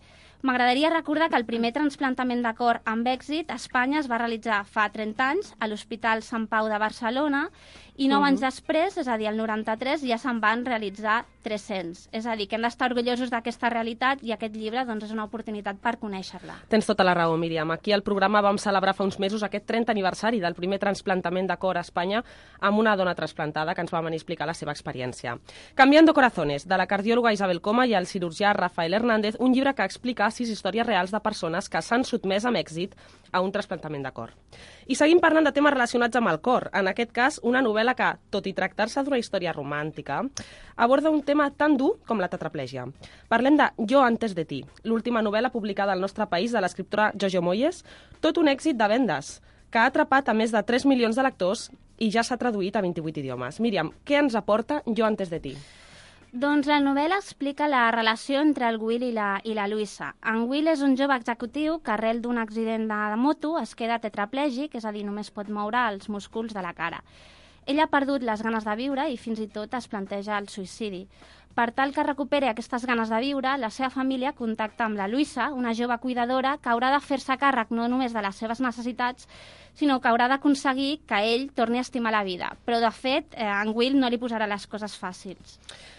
M'agradaria recordar que el primer trasplantament de cor amb èxit a Espanya es va realitzar fa trenta anys a l'Hospital Sant Pau de Barcelona i nou uh -huh. anys després, és a dir, el noranta-tres, ja se'n van realitzar tres-cents. És a dir, que hem d'estar orgullosos d'aquesta realitat i aquest llibre doncs, és una oportunitat per conèixer-la. Tens tota la raó, Míriam. Aquí al programa vam celebrar fa uns mesos aquest trentè aniversari del primer trasplantament de cor a Espanya amb una dona trasplantada que ens va venir a explicar la seva experiència. Cambiando corazones, de la cardiòloga Isabel Coma i el cirurgià Rafael Hernández, un llibre que explica sis històries reals de persones que s'han sotmès amb èxit a un trasplantament de cor. I seguim parlant de temes relacionats amb el cor. En aquest cas, una novel·la que, tot i tractar-se d'una història romàntica, aborda un tema tan dur com la tetraplègia. Parlem de Jo antes de ti, l'última novel·la publicada al nostre país de l'escriptora Jojo Moyes, tot un èxit de vendes, que ha atrapat a més de tres milions de lectors i ja s'ha traduït a vint-i-vuit idiomes. Míriam, què ens aporta Jo antes de ti? Doncs la novel·la explica la relació entre el Will i la, i la Luisa. En Will és un jove executiu que arrel d'un accident de, de moto es queda tetraplègic, és a dir, només pot moure els músculs de la cara. Ell ha perdut les ganes de viure i fins i tot es planteja el suïcidi. Per tal que recuperi aquestes ganes de viure, la seva família contacta amb la Luisa, una jove cuidadora que haurà de fer-se càrrec no només de les seves necessitats, sinó que haurà d'aconseguir que ell torni a estimar la vida. Però, de fet, eh, en Will no li posarà les coses fàcils.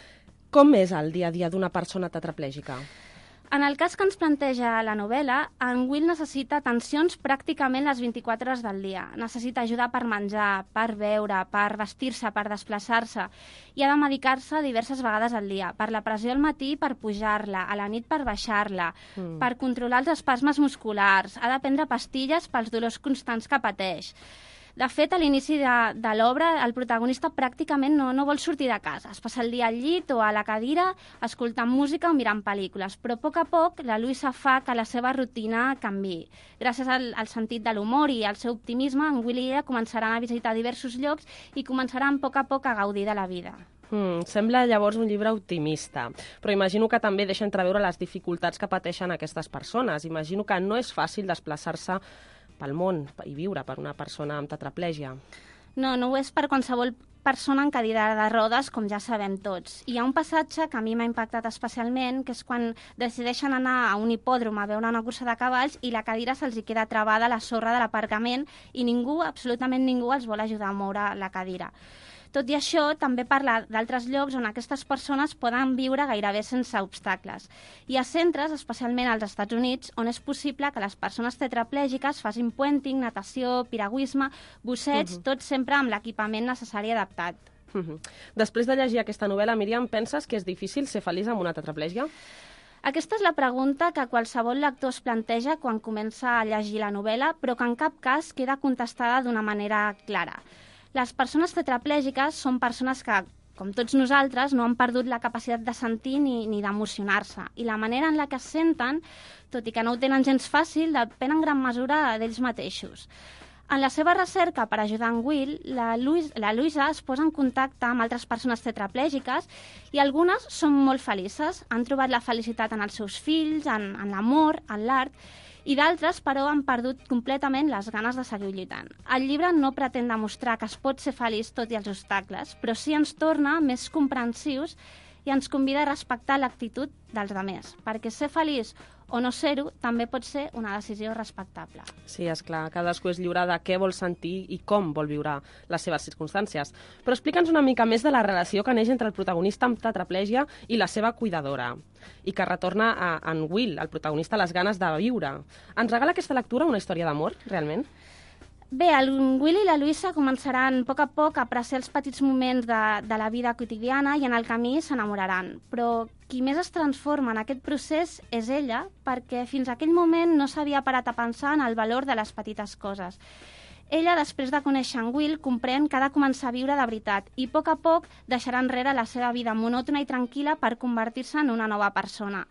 Com és el dia a dia d'una persona tetraplègica? En el cas que ens planteja la novel·la, en Will necessita atencions pràcticament les vint-i-quatre hores del dia. Necessita ajudar per menjar, per beure, per vestir-se, per desplaçar-se. I ha de medicar-se diverses vegades al dia. Per la pressió al matí, per pujar-la, a la nit per baixar-la, mm. per controlar els espasmes musculars. Ha de prendre pastilles pels dolors constants que pateix. De fet, a l'inici de, de l'obra, el protagonista pràcticament no, no vol sortir de casa. Es passa el dia al llit o a la cadira escoltant música o mirant pel·lícules. Però a poc a poc la Luisa fa que la seva rutina canviï. Gràcies al, al sentit de l'humor i al seu optimisme, en Will i ella començaran a visitar diversos llocs i començaran a poc a poc a gaudir de la vida. Mm, sembla llavors un llibre optimista, però imagino que també deixa entreveure les dificultats que pateixen aquestes persones. Imagino que no és fàcil desplaçar-se pel món i viure per una persona amb tetraplègia. No, no ho és per qualsevol persona en cadira de rodes, com ja sabem tots. Hi ha un passatge que a mi m'ha impactat especialment, que és quan decideixen anar a un hipòdrom a veure una cursa de cavalls i la cadira se'ls hi queda travada a la sorra de l'aparcament i ningú, absolutament ningú, els vol ajudar a moure la cadira. Tot i això, també parla d'altres llocs on aquestes persones poden viure gairebé sense obstacles. Hi ha centres, especialment als Estats Units, on és possible que les persones tetraplègiques facin puenting, natació, piragüisme, busseig, uh-huh. tot sempre amb l'equipament necessari adaptat. Uh-huh. Després de llegir aquesta novel·la, Míriam, penses que és difícil ser feliç amb una tetraplègia? Aquesta és la pregunta que qualsevol lector es planteja quan comença a llegir la novel·la, però que en cap cas queda contestada d'una manera clara. Les persones tetraplègiques són persones que, com tots nosaltres, no han perdut la capacitat de sentir ni, ni d'emocionar-se. I la manera en la que es senten, tot i que no ho tenen gens fàcil, depèn en gran mesura d'ells mateixos. En la seva recerca per ajudar en Will, la, Luis, la Luisa es posa en contacte amb altres persones tetraplègiques i algunes són molt felices. Han trobat la felicitat en els seus fills, en, en l'amor, en l'art, i d'altres, però, han perdut completament les ganes de seguir lluitant. El llibre no pretén demostrar que es pot ser feliç tot i els obstacles, però sí ens torna més comprensius i ens convida a respectar l'actitud dels altres, perquè ser feliç o no ser-ho també pot ser una decisió respectable. Sí, és clar, cadascú és lliure de què vol sentir i com vol viure les seves circumstàncies. Però explica'ns una mica més de la relació que neix entre el protagonista amb tetraplègia i la seva cuidadora, i que retorna a en Will, el protagonista, les ganes de viure. Ens regala aquesta lectura una història d'amor, realment? Bé, el Will i la Luisa començaran a poc a poc a apreciar els petits moments de, de la vida quotidiana i en el camí s'enamoraran. Però qui més es transforma en aquest procés és ella, perquè fins a aquell moment no s'havia parat a pensar en el valor de les petites coses. Ella, després de conèixer en Will, comprèn que ha de començar a viure de veritat i a poc a poc deixarà enrere la seva vida monòtona i tranquil·la per convertir-se en una nova persona.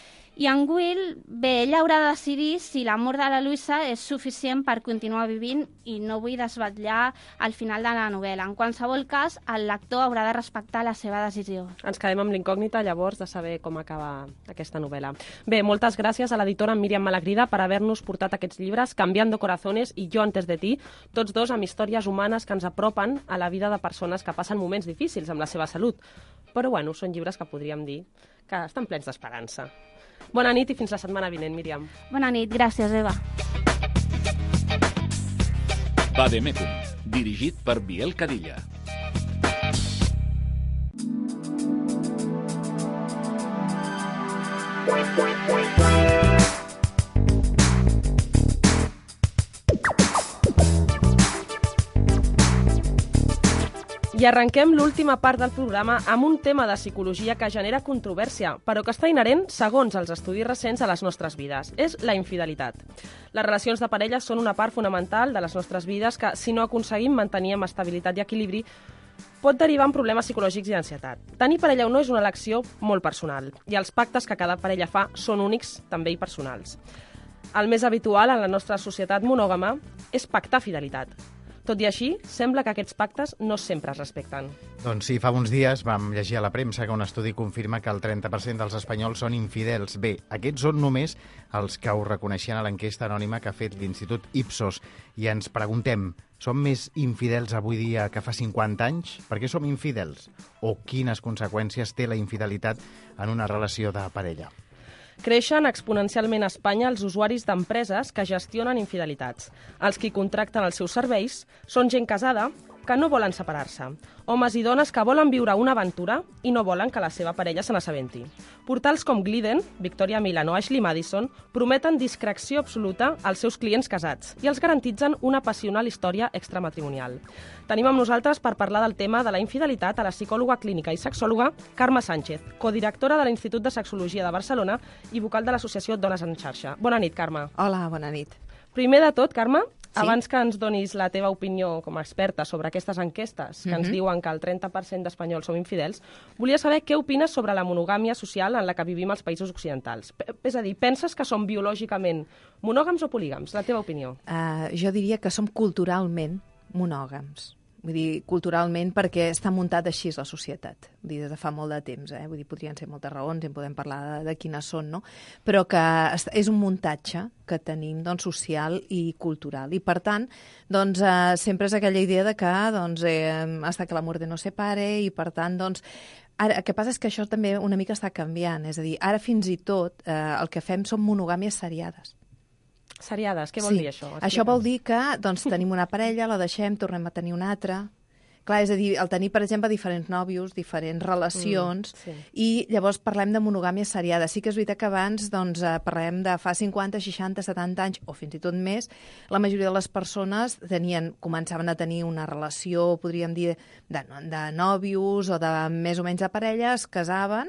I en Will, bé, ella haurà de decidir si l'amor de la Luisa és suficient per continuar vivint i no vull desvetllar al final de la novel·la. En qualsevol cas, el lector haurà de respectar la seva decisió. Ens quedem amb l'incògnita, llavors, de saber com acaba aquesta novel·la. Bé, moltes gràcies a l'editora Míriam Malagrida per haver-nos portat aquests llibres, Cambiando corazones i Jo antes de ti, tots dos amb històries humanes que ens apropen a la vida de persones que passen moments difícils amb la seva salut. Però, bueno, són llibres que podríem dir que estan plens d'esperança. Bona nit i fins la setmana vinent, Míriam. Bona nit, gràcies, Eva. Vademecum, dirigit per Biel Cadilla. I arrenquem l'última part del programa amb un tema de psicologia que genera controvèrsia, però que està inherent, segons els estudis recents, a les nostres vides. És la infidelitat. Les relacions de parella són una part fonamental de les nostres vides que, si no aconseguim mantenir amb estabilitat i equilibri, pot derivar en problemes psicològics i ansietat. Tenir parella o no és una elecció molt personal, i els pactes que cada parella fa són únics, també i personals. El més habitual en la nostra societat monògama és pactar fidelitat. Tot i així, sembla que aquests pactes no sempre es respecten. Doncs sí, fa uns dies vam llegir a la premsa que un estudi confirma que el trenta per cent dels espanyols són infidels. Bé, aquests són només els que ho reconeixien a l'enquesta anònima que ha fet l'Institut Ipsos. I ens preguntem, som més infidels avui dia que fa cinquanta anys? Per què som infidels? O quines conseqüències té la infidelitat en una relació de parella? Creixen exponencialment a Espanya els usuaris d'empreses que gestionen infidelitats. Els qui contracten els seus serveis són gent casada que no volen separar-se. Homes i dones que volen viure una aventura i no volen que la seva parella se n'assabenti. Portals com Gliden, Victoria Milan o Ashley Madison prometen discreció absoluta als seus clients casats i els garantitzen una passional història extramatrimonial. Tenim amb nosaltres per parlar del tema de la infidelitat a la psicòloga clínica i sexòloga Carme Sánchez, codirectora de l'Institut de Sexologia de Barcelona i vocal de l'associació Dones en Xarxa. Bona nit, Carme. Hola, bona nit. Primer de tot, Carme, sí? Abans que ens donis la teva opinió com a experta sobre aquestes enquestes que mm-hmm. ens diuen que el trenta per cent d'espanyols som infidels, volia saber què opines sobre la monogàmia social en la que vivim als països occidentals. P- és a dir, penses que som biològicament monògams o polígams? La teva opinió. Uh, jo diria que som culturalment monògams. Vull dir, culturalment, perquè està muntat així la societat. Vull dir, des de fa molt de temps, eh? Vull dir, podrien ser moltes raons i en podem parlar de, de quines són, no? Però que és un muntatge que tenim, doncs, social i cultural. I, per tant, doncs, eh, sempre és aquella idea de que, doncs, eh, hasta que la muerte no separe i, per tant, doncs, ara, el que passa és que això també una mica està canviant. És a dir, ara fins i tot eh, el que fem són monogàmies seriades. Seriades, què vol sí. dir això? Explica'ns. Això vol dir que doncs, tenim una parella, la deixem, tornem a tenir una altra. Clar, és a dir, el tenir, per exemple, diferents nòvios, diferents relacions, mm, sí. I llavors parlem de monogàmia seriada. Sí que és veritat que abans doncs, parlem de fa cinquanta, seixanta, setanta anys, o fins i tot més, la majoria de les persones tenien, començaven a tenir una relació, podríem dir, de, de nòvios o de més o menys de parella, es casaven,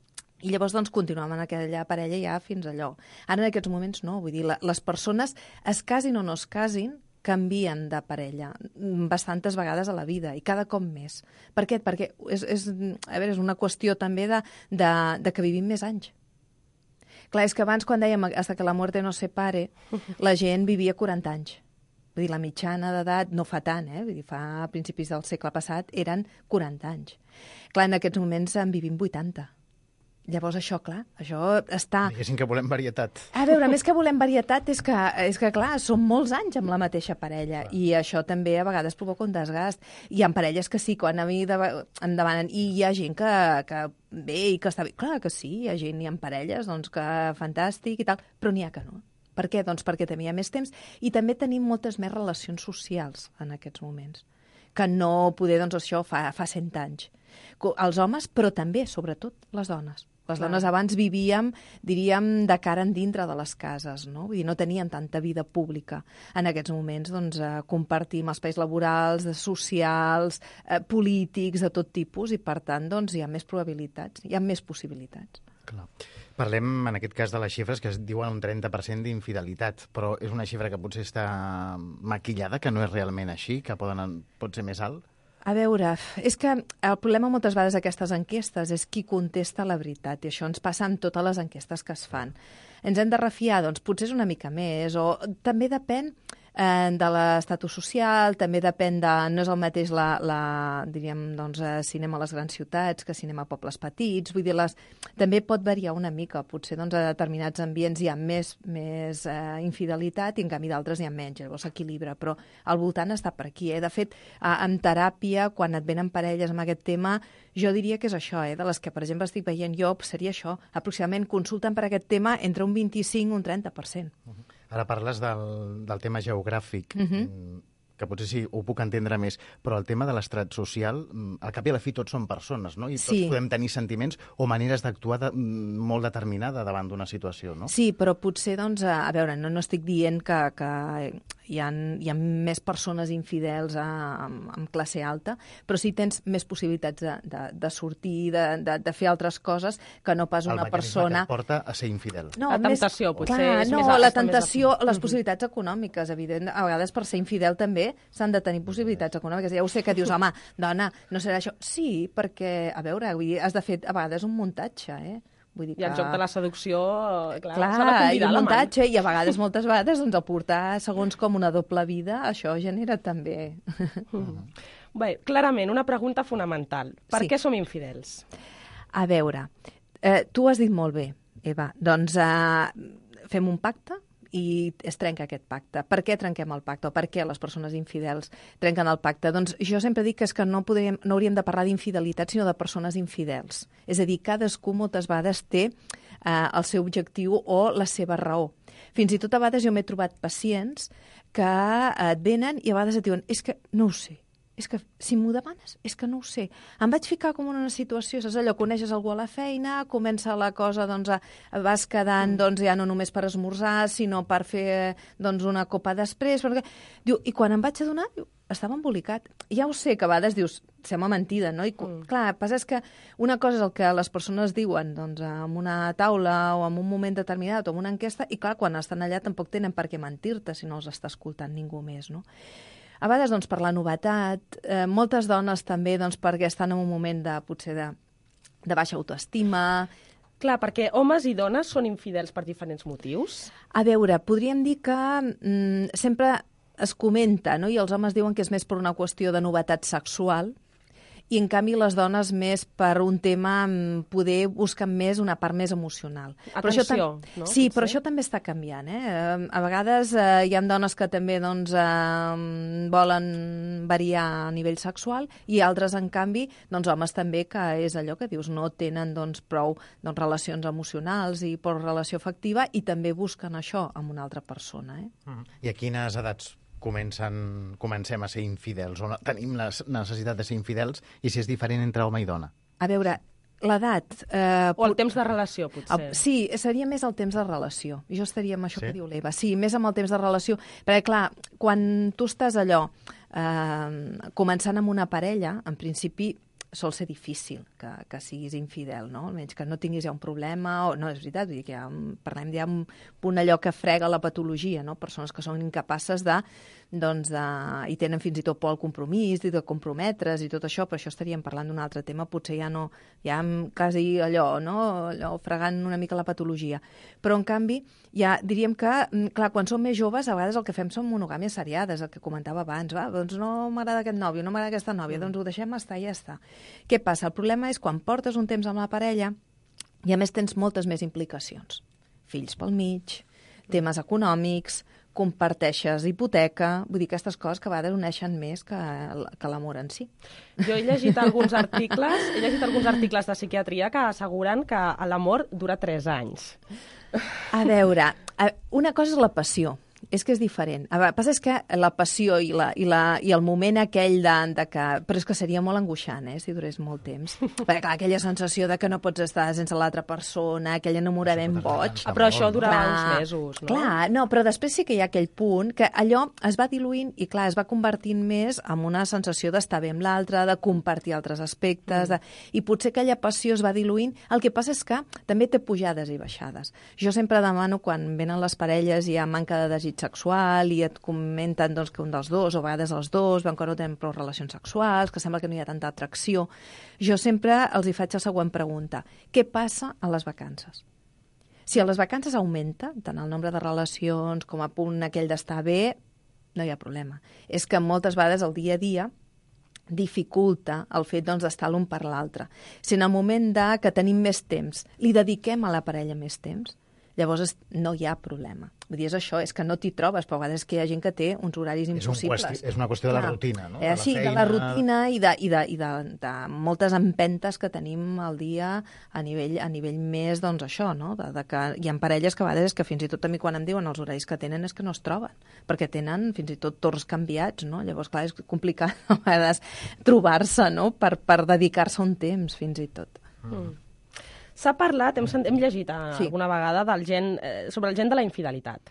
i llavors doncs, continuàvem en aquella parella ja fins allò. Ara en aquests moments no, vull dir, la, les persones es casin o no es casin, canvien de parella bastantes vegades a la vida i cada cop més. Per què? Perquè és, és, a veure, és una qüestió també de, de, de que vivim més anys. Clar, és que abans quan dèiem hasta que la muerte no separe, la gent vivia quaranta anys. Vull dir, la mitjana d'edat no fa tant, eh? Vull dir, fa a principis del segle passat eren quaranta anys. Clar, en aquests moments en vivim vuitanta. Llavors això, clar, això està... Diguéssim que volem varietat. A veure, més que volem varietat és que, és que clar, són molts anys amb la mateixa parella clar. I això també a vegades provoca un desgast. Hi ha parelles que sí, quan a mi de, em demanen, i hi ha gent que, que bé i que està bé. Clar que sí, hi ha gent, hi ha parelles, doncs que fantàstic i tal, però n'hi ha que no. Per què? Doncs perquè també hi ha més temps i també tenim moltes més relacions socials en aquests moments, que no poder, doncs això, fa, fa cent anys. Els homes, però també, sobretot, les dones. Les dones abans vivíem, diríem, de cara en dintre de les cases, no? Vull dir, no tenien tanta vida pública. En aquests moments, doncs, eh, compartim espais laborals, socials, eh, polítics, de tot tipus, i per tant, doncs, hi ha més probabilitats, hi ha més possibilitats. Clar. Parlem, en aquest cas, de les xifres que es diuen un trenta per cent d'infidelitat, però és una xifra que potser està maquillada, que no és realment així, que poden, pot ser més alt? A veure, és que el problema moltes vegades d'aquestes enquestes és qui contesta la veritat, i això ens passa amb totes les enquestes que es fan. Ens hem de refiar, doncs potser és una mica més, o també depèn eh, de l'estatus social, també depèn de... No és el mateix la, la diríem, doncs, cinema a les grans ciutats que cinema a pobles petits, vull dir, les... també pot variar una mica, potser doncs, a determinats ambients hi ha més, més eh, infidelitat i en canvi d'altres hi ha menys, llavors s'equilibra, però al voltant està per aquí. Eh? De fet, eh, en teràpia, quan et venen parelles amb aquest tema, jo diria que és això, eh? De les que, per exemple, estic veient jo, seria això, aproximadament consulten per aquest tema entre un vint-i-cinc i un trenta per cent. Uh-huh. Ara parles del, del tema geogràfic, uh-huh. que potser sí, ho puc entendre més, però el tema de l'estrat social, al cap i a la fi tots són persones, no? I tots sí. podem tenir sentiments o maneres d'actuar de, molt determinada davant d'una situació, no? Sí, però potser, doncs, a, a veure, no, no estic dient que, que hi ha, hi ha més persones infidels a, amb, amb classe alta, però sí tens més possibilitats de, de, de sortir, de, de, de fer altres coses que no pas una persona... El mecanisme que porta a ser infidel. No, la temptació, més, potser. Clar, és no, més la tentació, les mm-hmm. possibilitats econòmiques, evident. A vegades per ser infidel també s'han de tenir possibilitats econòmiques. Ja ho sé que dius, home, dona, no serà això. Sí, perquè, a veure, vull dir, has de fer a vegades un muntatge, eh? Vull dir que... I el joc de la seducció, clar, clar s'ha de convidar i el muntatge, i a vegades, moltes vegades, doncs, el portar segons com una doble vida, això genera també... Mm. Bé, clarament, una pregunta fonamental. Per sí. què som infidels? A veure, eh, tu ho has dit molt bé, Eva. Doncs eh, fem un pacte, i es trenca aquest pacte. Per què trenquem el pacte? O per què les persones infidels trenquen el pacte? Doncs jo sempre dic que és que no, podríem, no hauríem de parlar d'infidelitat, sinó de persones infidels. És a dir, cadascú moltes vegades té eh, el seu objectiu o la seva raó. Fins i tot a vegades jo m'he trobat pacients que et venen i a vegades et diuen és que no ho sé. És que, si m'ho demanes, és que no ho sé. Em vaig ficar com en una situació, saps allò, coneixes algú a la feina, comença la cosa, doncs, a, vas quedant, doncs, ja no només per esmorzar, sinó per fer, doncs, una copa després, perquè... Diu, i quan em vaig adonar, diu, estava embolicat. Ja ho sé, que a vegades dius, sembla mentida, no? I, mm. clar, el que passa és que una cosa és el que les persones diuen, doncs, en una taula o en un moment determinat o en una enquesta, i clar, quan estan allà tampoc tenen per què mentir-te si no els està escoltant ningú més, no? A vegades, doncs, per la novetat, eh, moltes dones també, doncs, perquè estan en un moment de, potser, de, de baixa autoestima. Clar, perquè homes i dones són infidels per diferents motius? A veure, podríem dir que mm, sempre es comenta, no? I els homes diuen que és més per una qüestió de novetat sexual, i en canvi les dones més per un tema, poder buscar més una part més emocional. Atenció, però això no? Sí, Potser. però això també està canviant. Eh? A vegades eh, hi ha dones que també doncs, eh, volen variar a nivell sexual i altres, en canvi, doncs, homes també, que és allò que dius, no tenen doncs, prou doncs, relacions emocionals i per relació afectiva i també busquen això amb una altra persona. Eh? Mm. I a quines edats comencen, comencem a ser infidels, o tenim la necessitat de ser infidels, i si és diferent entre home i dona? A veure, l'edat... Eh, o el temps de relació, potser. El, sí, seria més el temps de relació. Jo estaria amb això sí? que diu l'Eva. Sí, més amb el temps de relació. Perquè, clar, quan tu estàs allò, eh, començant amb una parella, en principi sol ser difícil que, que siguis infidel, no? Almenys que no tinguis ja un problema, o no, és veritat, vull dir que ja parlem ja un punt allò que frega la patologia, no? Persones que són incapaces de, doncs, de, i tenen fins i tot por al compromís, i de comprometre's i tot això, però això estaríem parlant d'un altre tema, potser ja no, ja quasi allò, no? Allò fregant una mica la patologia. Però, en canvi, ja diríem que, clar, quan som més joves, a vegades el que fem són monogàmies seriades, el que comentava abans, va, doncs no m'agrada aquest nòvio, no m'agrada aquesta nòvia, doncs ho deixem estar i ja està. Què passa? El problema és quan portes un temps amb la parella i a més tens moltes més implicacions. Fills pel mig, temes econòmics, comparteixes hipoteca, vull dir, aquestes coses que a vegades uneixen més que, que l'amor en si. Jo he llegit alguns articles, he llegit alguns articles de psiquiatria que asseguren que l'amor dura tres anys. A veure, una cosa és la passió, és que és diferent. El que passa és que la passió i, la, i, la, i el moment aquell de, de que... Però és que seria molt angoixant, eh, si durés molt temps. Perquè, clar, aquella sensació de que no pots estar sense l'altra persona, aquell enamorament boig... Ah, però això durarà clar, uns mesos, no? Clar, no, però després sí que hi ha aquell punt que allò es va diluint i, clar, es va convertint més en una sensació d'estar bé amb l'altre, de compartir altres aspectes, mm. de... i potser aquella passió es va diluint. El que passa és que també té pujades i baixades. Jo sempre demano, quan venen les parelles i hi ha manca de desig sexual i et comenten doncs, que un dels dos, o a vegades els dos, veuen que no tenen prou relacions sexuals, que sembla que no hi ha tanta atracció. Jo sempre els hi faig la següent pregunta. Què passa a les vacances? Si a les vacances augmenta, tant el nombre de relacions com a punt aquell d'estar bé, no hi ha problema. És que moltes vegades el dia a dia dificulta el fet doncs, d'estar l'un per l'altre. Si en el moment de que tenim més temps li dediquem a la parella més temps, llavors no hi ha problema. Vull dir, és això, és que no t'hi trobes, però a vegades que hi ha gent que té uns horaris impossibles. És, un qüesti, és una qüestió de la rutina, no? Eh, de la sí, feina... de la rutina i, de, i, de, i de, de moltes empentes que tenim al dia a nivell, a nivell més, doncs això, no? De, de que hi ha parelles que a vegades que fins i tot a mi quan em diuen els horaris que tenen és que no es troben, perquè tenen fins i tot torns canviats, no? Llavors, clar, és complicat a vegades trobar-se, no? Per, per dedicar-se un temps, fins i tot. Mm. S'ha parlat, hem, hem llegit sí. alguna vegada del gen, eh, sobre el gen de la infidelitat,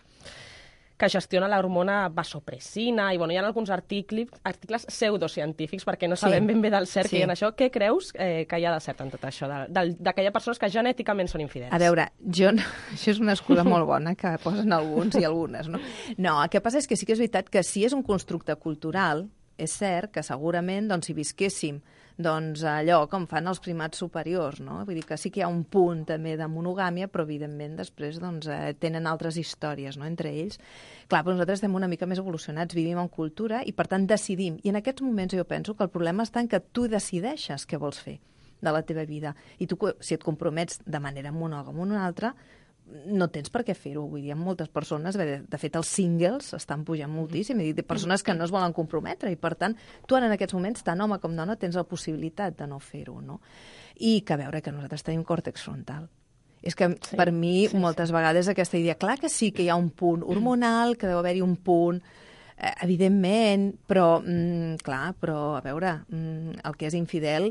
que gestiona l'hormona vasopressina, i bueno, hi ha alguns articles, articles pseudocientífics, perquè no sabem sí. ben bé del cert sí. que hi ha això. Què creus eh, que hi ha de cert en tot això, d'aquelles persones que genèticament són infidels? A veure, jo, això és una excusa molt bona que posen alguns i algunes, no? No, el que passa és que sí que és veritat que si és un constructe cultural, és cert que segurament, doncs, si visquéssim doncs allò com fan els primats superiors, no? Vull dir que sí que hi ha un punt també de monogàmia, però evidentment després doncs, eh, tenen altres històries, no?, entre ells. Clar, però nosaltres estem una mica més evolucionats, vivim en cultura i per tant decidim. I en aquests moments jo penso que el problema està en que tu decideixes què vols fer de la teva vida. I tu, si et compromets de manera monògama o una altra, no tens per què fer-ho. Vull dir, moltes persones, de, de fet els singles estan pujant moltíssim, i persones que no es volen comprometre, i per tant, tu ara en aquests moments, tant home com dona, tens la possibilitat de no fer-ho, no? I que a veure que nosaltres tenim còrtex frontal. És que sí, per mi sí, moltes sí. vegades aquesta idea, clar que sí que hi ha un punt hormonal, que deu haver-hi un punt, eh, evidentment, però, mm, clar, però a veure, mm, el que és infidel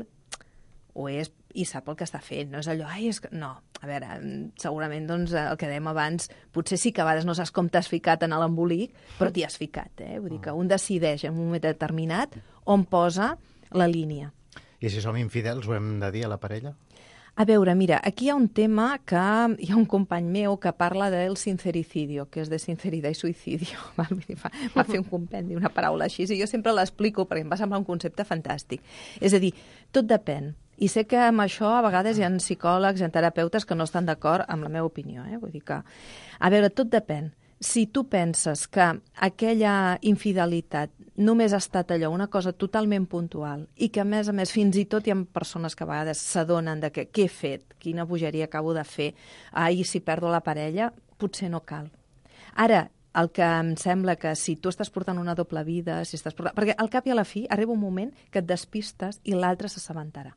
ho és i sap el que està fent, no és allò, ai, és que... No, a veure, segurament, doncs, el que dèiem abans, potser sí que a vegades no saps com t'has ficat en l'embolic, però t'hi has ficat, eh? Vull dir que un decideix en un moment determinat on posa la línia. I si som infidels, ho hem de dir a la parella? A veure, mira, aquí hi ha un tema que hi ha un company meu que parla del sincericidio, que és de sinceridad i suicidio. Va, va fer un compendi, una paraula així, i jo sempre l'explico perquè em va semblar un concepte fantàstic. És a dir, tot depèn. I sé que amb això a vegades hi ha psicòlegs i terapeutes que no estan d'acord amb la meva opinió. Eh? Vull dir que, a veure, tot depèn. Si tu penses que aquella infidelitat només ha estat allò, una cosa totalment puntual, i que, a més a més, fins i tot hi ha persones que a vegades s'adonen de que què he fet, quina bogeria acabo de fer, ai, si perdo la parella, potser no cal. Ara, el que em sembla que si tu estàs portant una doble vida, si estàs portant... perquè al cap i a la fi arriba un moment que et despistes i l'altre s'assabentarà.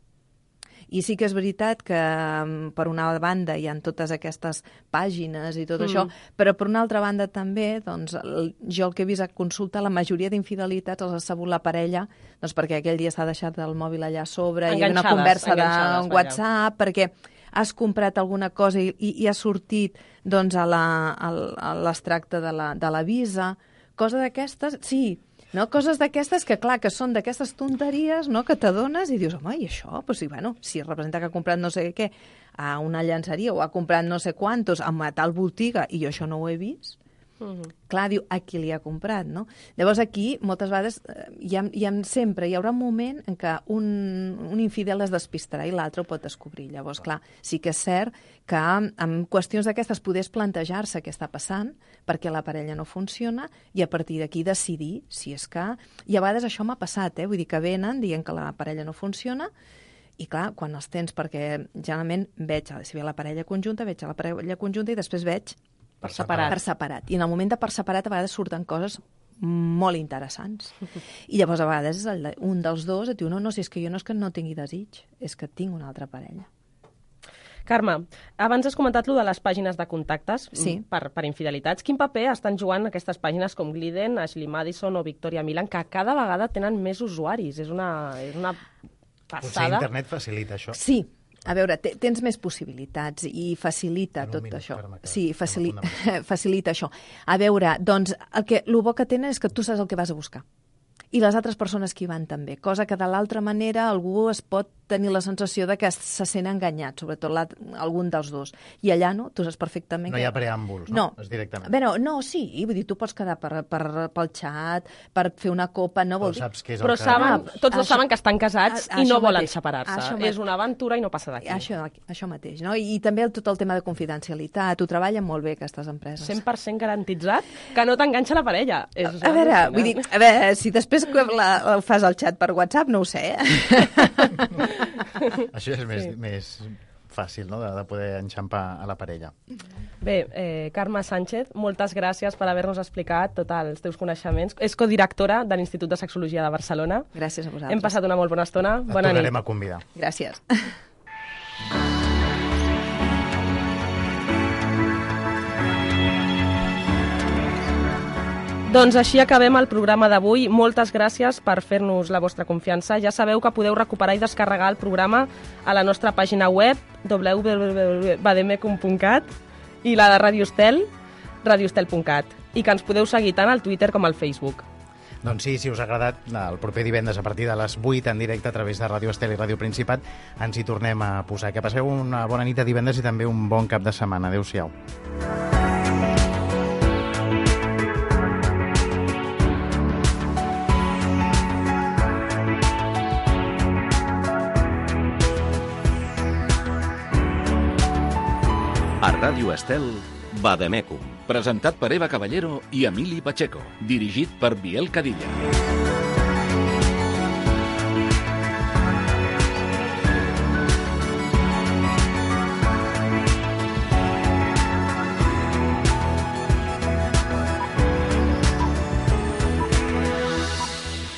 I sí que és veritat que, per una banda, hi ha totes aquestes pàgines i tot mm. això, però per una altra banda també, doncs, el, jo el que he vist a consulta, la majoria d'infidelitats els ha sabut la parella, doncs perquè aquell dia s'ha deixat el mòbil allà a sobre i una conversa de WhatsApp, perquè has comprat alguna cosa i, i, i ha sortit doncs, a l'extracte de, la, de la visa, cosa d'aquestes, sí, no? Coses d'aquestes que, clar, que són d'aquestes tonteries, no?, que t'adones i dius, home, i això? Pues sí, bueno, si representa que ha comprat no sé què a una llançaria o ha comprat no sé quantos a una tal botiga i jo això no ho he vist, uh-huh. clar, diu, a qui li ha comprat, no? Llavors aquí, moltes vegades, hi ha, hi ha, sempre hi haurà un moment en què un, un infidel es despistarà i l'altre ho pot descobrir. Llavors, clar, sí que és cert que en qüestions d'aquestes podés plantejar-se què està passant perquè la parella no funciona i a partir d'aquí decidir si és que... I a vegades això m'ha passat, eh? Vull dir que venen dient que la parella no funciona i clar, quan els tens, perquè generalment veig, si ve la parella conjunta, veig la parella conjunta i després veig per separat. Per separat. I en el moment de per separat a vegades surten coses molt interessants. I llavors a vegades el, un dels dos et diu, no, no, si és que jo no és que no tingui desig, és que tinc una altra parella. Carme, abans has comentat lo de les pàgines de contactes sí. per, per infidelitats. Quin paper estan jugant aquestes pàgines com Gliden, Ashley Madison o Victoria Milan, que cada vegada tenen més usuaris? És una, és una passada. Potser internet facilita això. Sí. A veure, tens més possibilitats i facilita tot minut, això. Carme, sí, facili facilita això. A veure, doncs, el, que, el bo que tenen és que tu saps el que vas a buscar. I les altres persones que hi van també. Cosa que de l'altra manera algú es pot tenir la sensació de que se sent enganyat, sobretot la, algun dels dos. I allà no, tu saps perfectament... No que... hi ha preàmbuls, no? No. És directament. Bé, no, no, sí, vull dir, tu pots quedar per, per, pel xat, per fer una copa, no vol dir... Saps què és Però que... saben, Ah, tots dos això- saben que estan casats a- i no això volen mateix, separar-se. això És mateix. una aventura i no passa d'aquí. Això, això mateix, no? I també el, tot el tema de confidencialitat, ho treballen molt bé aquestes empreses. cent per cent garantitzat que no t'enganxa la parella. És A veure, vull dir, a veure, si després la, la fas al xat per WhatsApp, no ho sé, eh? Això és més, Sí. més fàcil, no?, de, de poder enxampar a la parella. Bé, eh, Carme Sánchez, moltes gràcies per haver-nos explicat tots els teus coneixements. És codirectora de l'Institut de Sexologia de Barcelona. Gràcies a vosaltres. Hem passat una molt bona estona. Et Bona nit. tornarem a convidar. Gràcies. Doncs així acabem el programa d'avui. Moltes gràcies per fer-nos la vostra confiança. Ja sabeu que podeu recuperar i descarregar el programa a la nostra pàgina web w w w punt bademecum punt cat i la de Radio Estel, radio estel punt cat, i que ens podeu seguir tant al Twitter com al Facebook. Doncs sí, si us ha agradat, el proper divendres a partir de les vuit en directe a través de Ràdio Estel i Ràdio Principat ens hi tornem a posar. Que passeu una bona nit de divendres i també un bon cap de setmana. Adéu-siau. A Ràdio Estel, Bademecum. Presentat per Eva Caballero i Emili Pacheco. Dirigit per Biel Cadilla.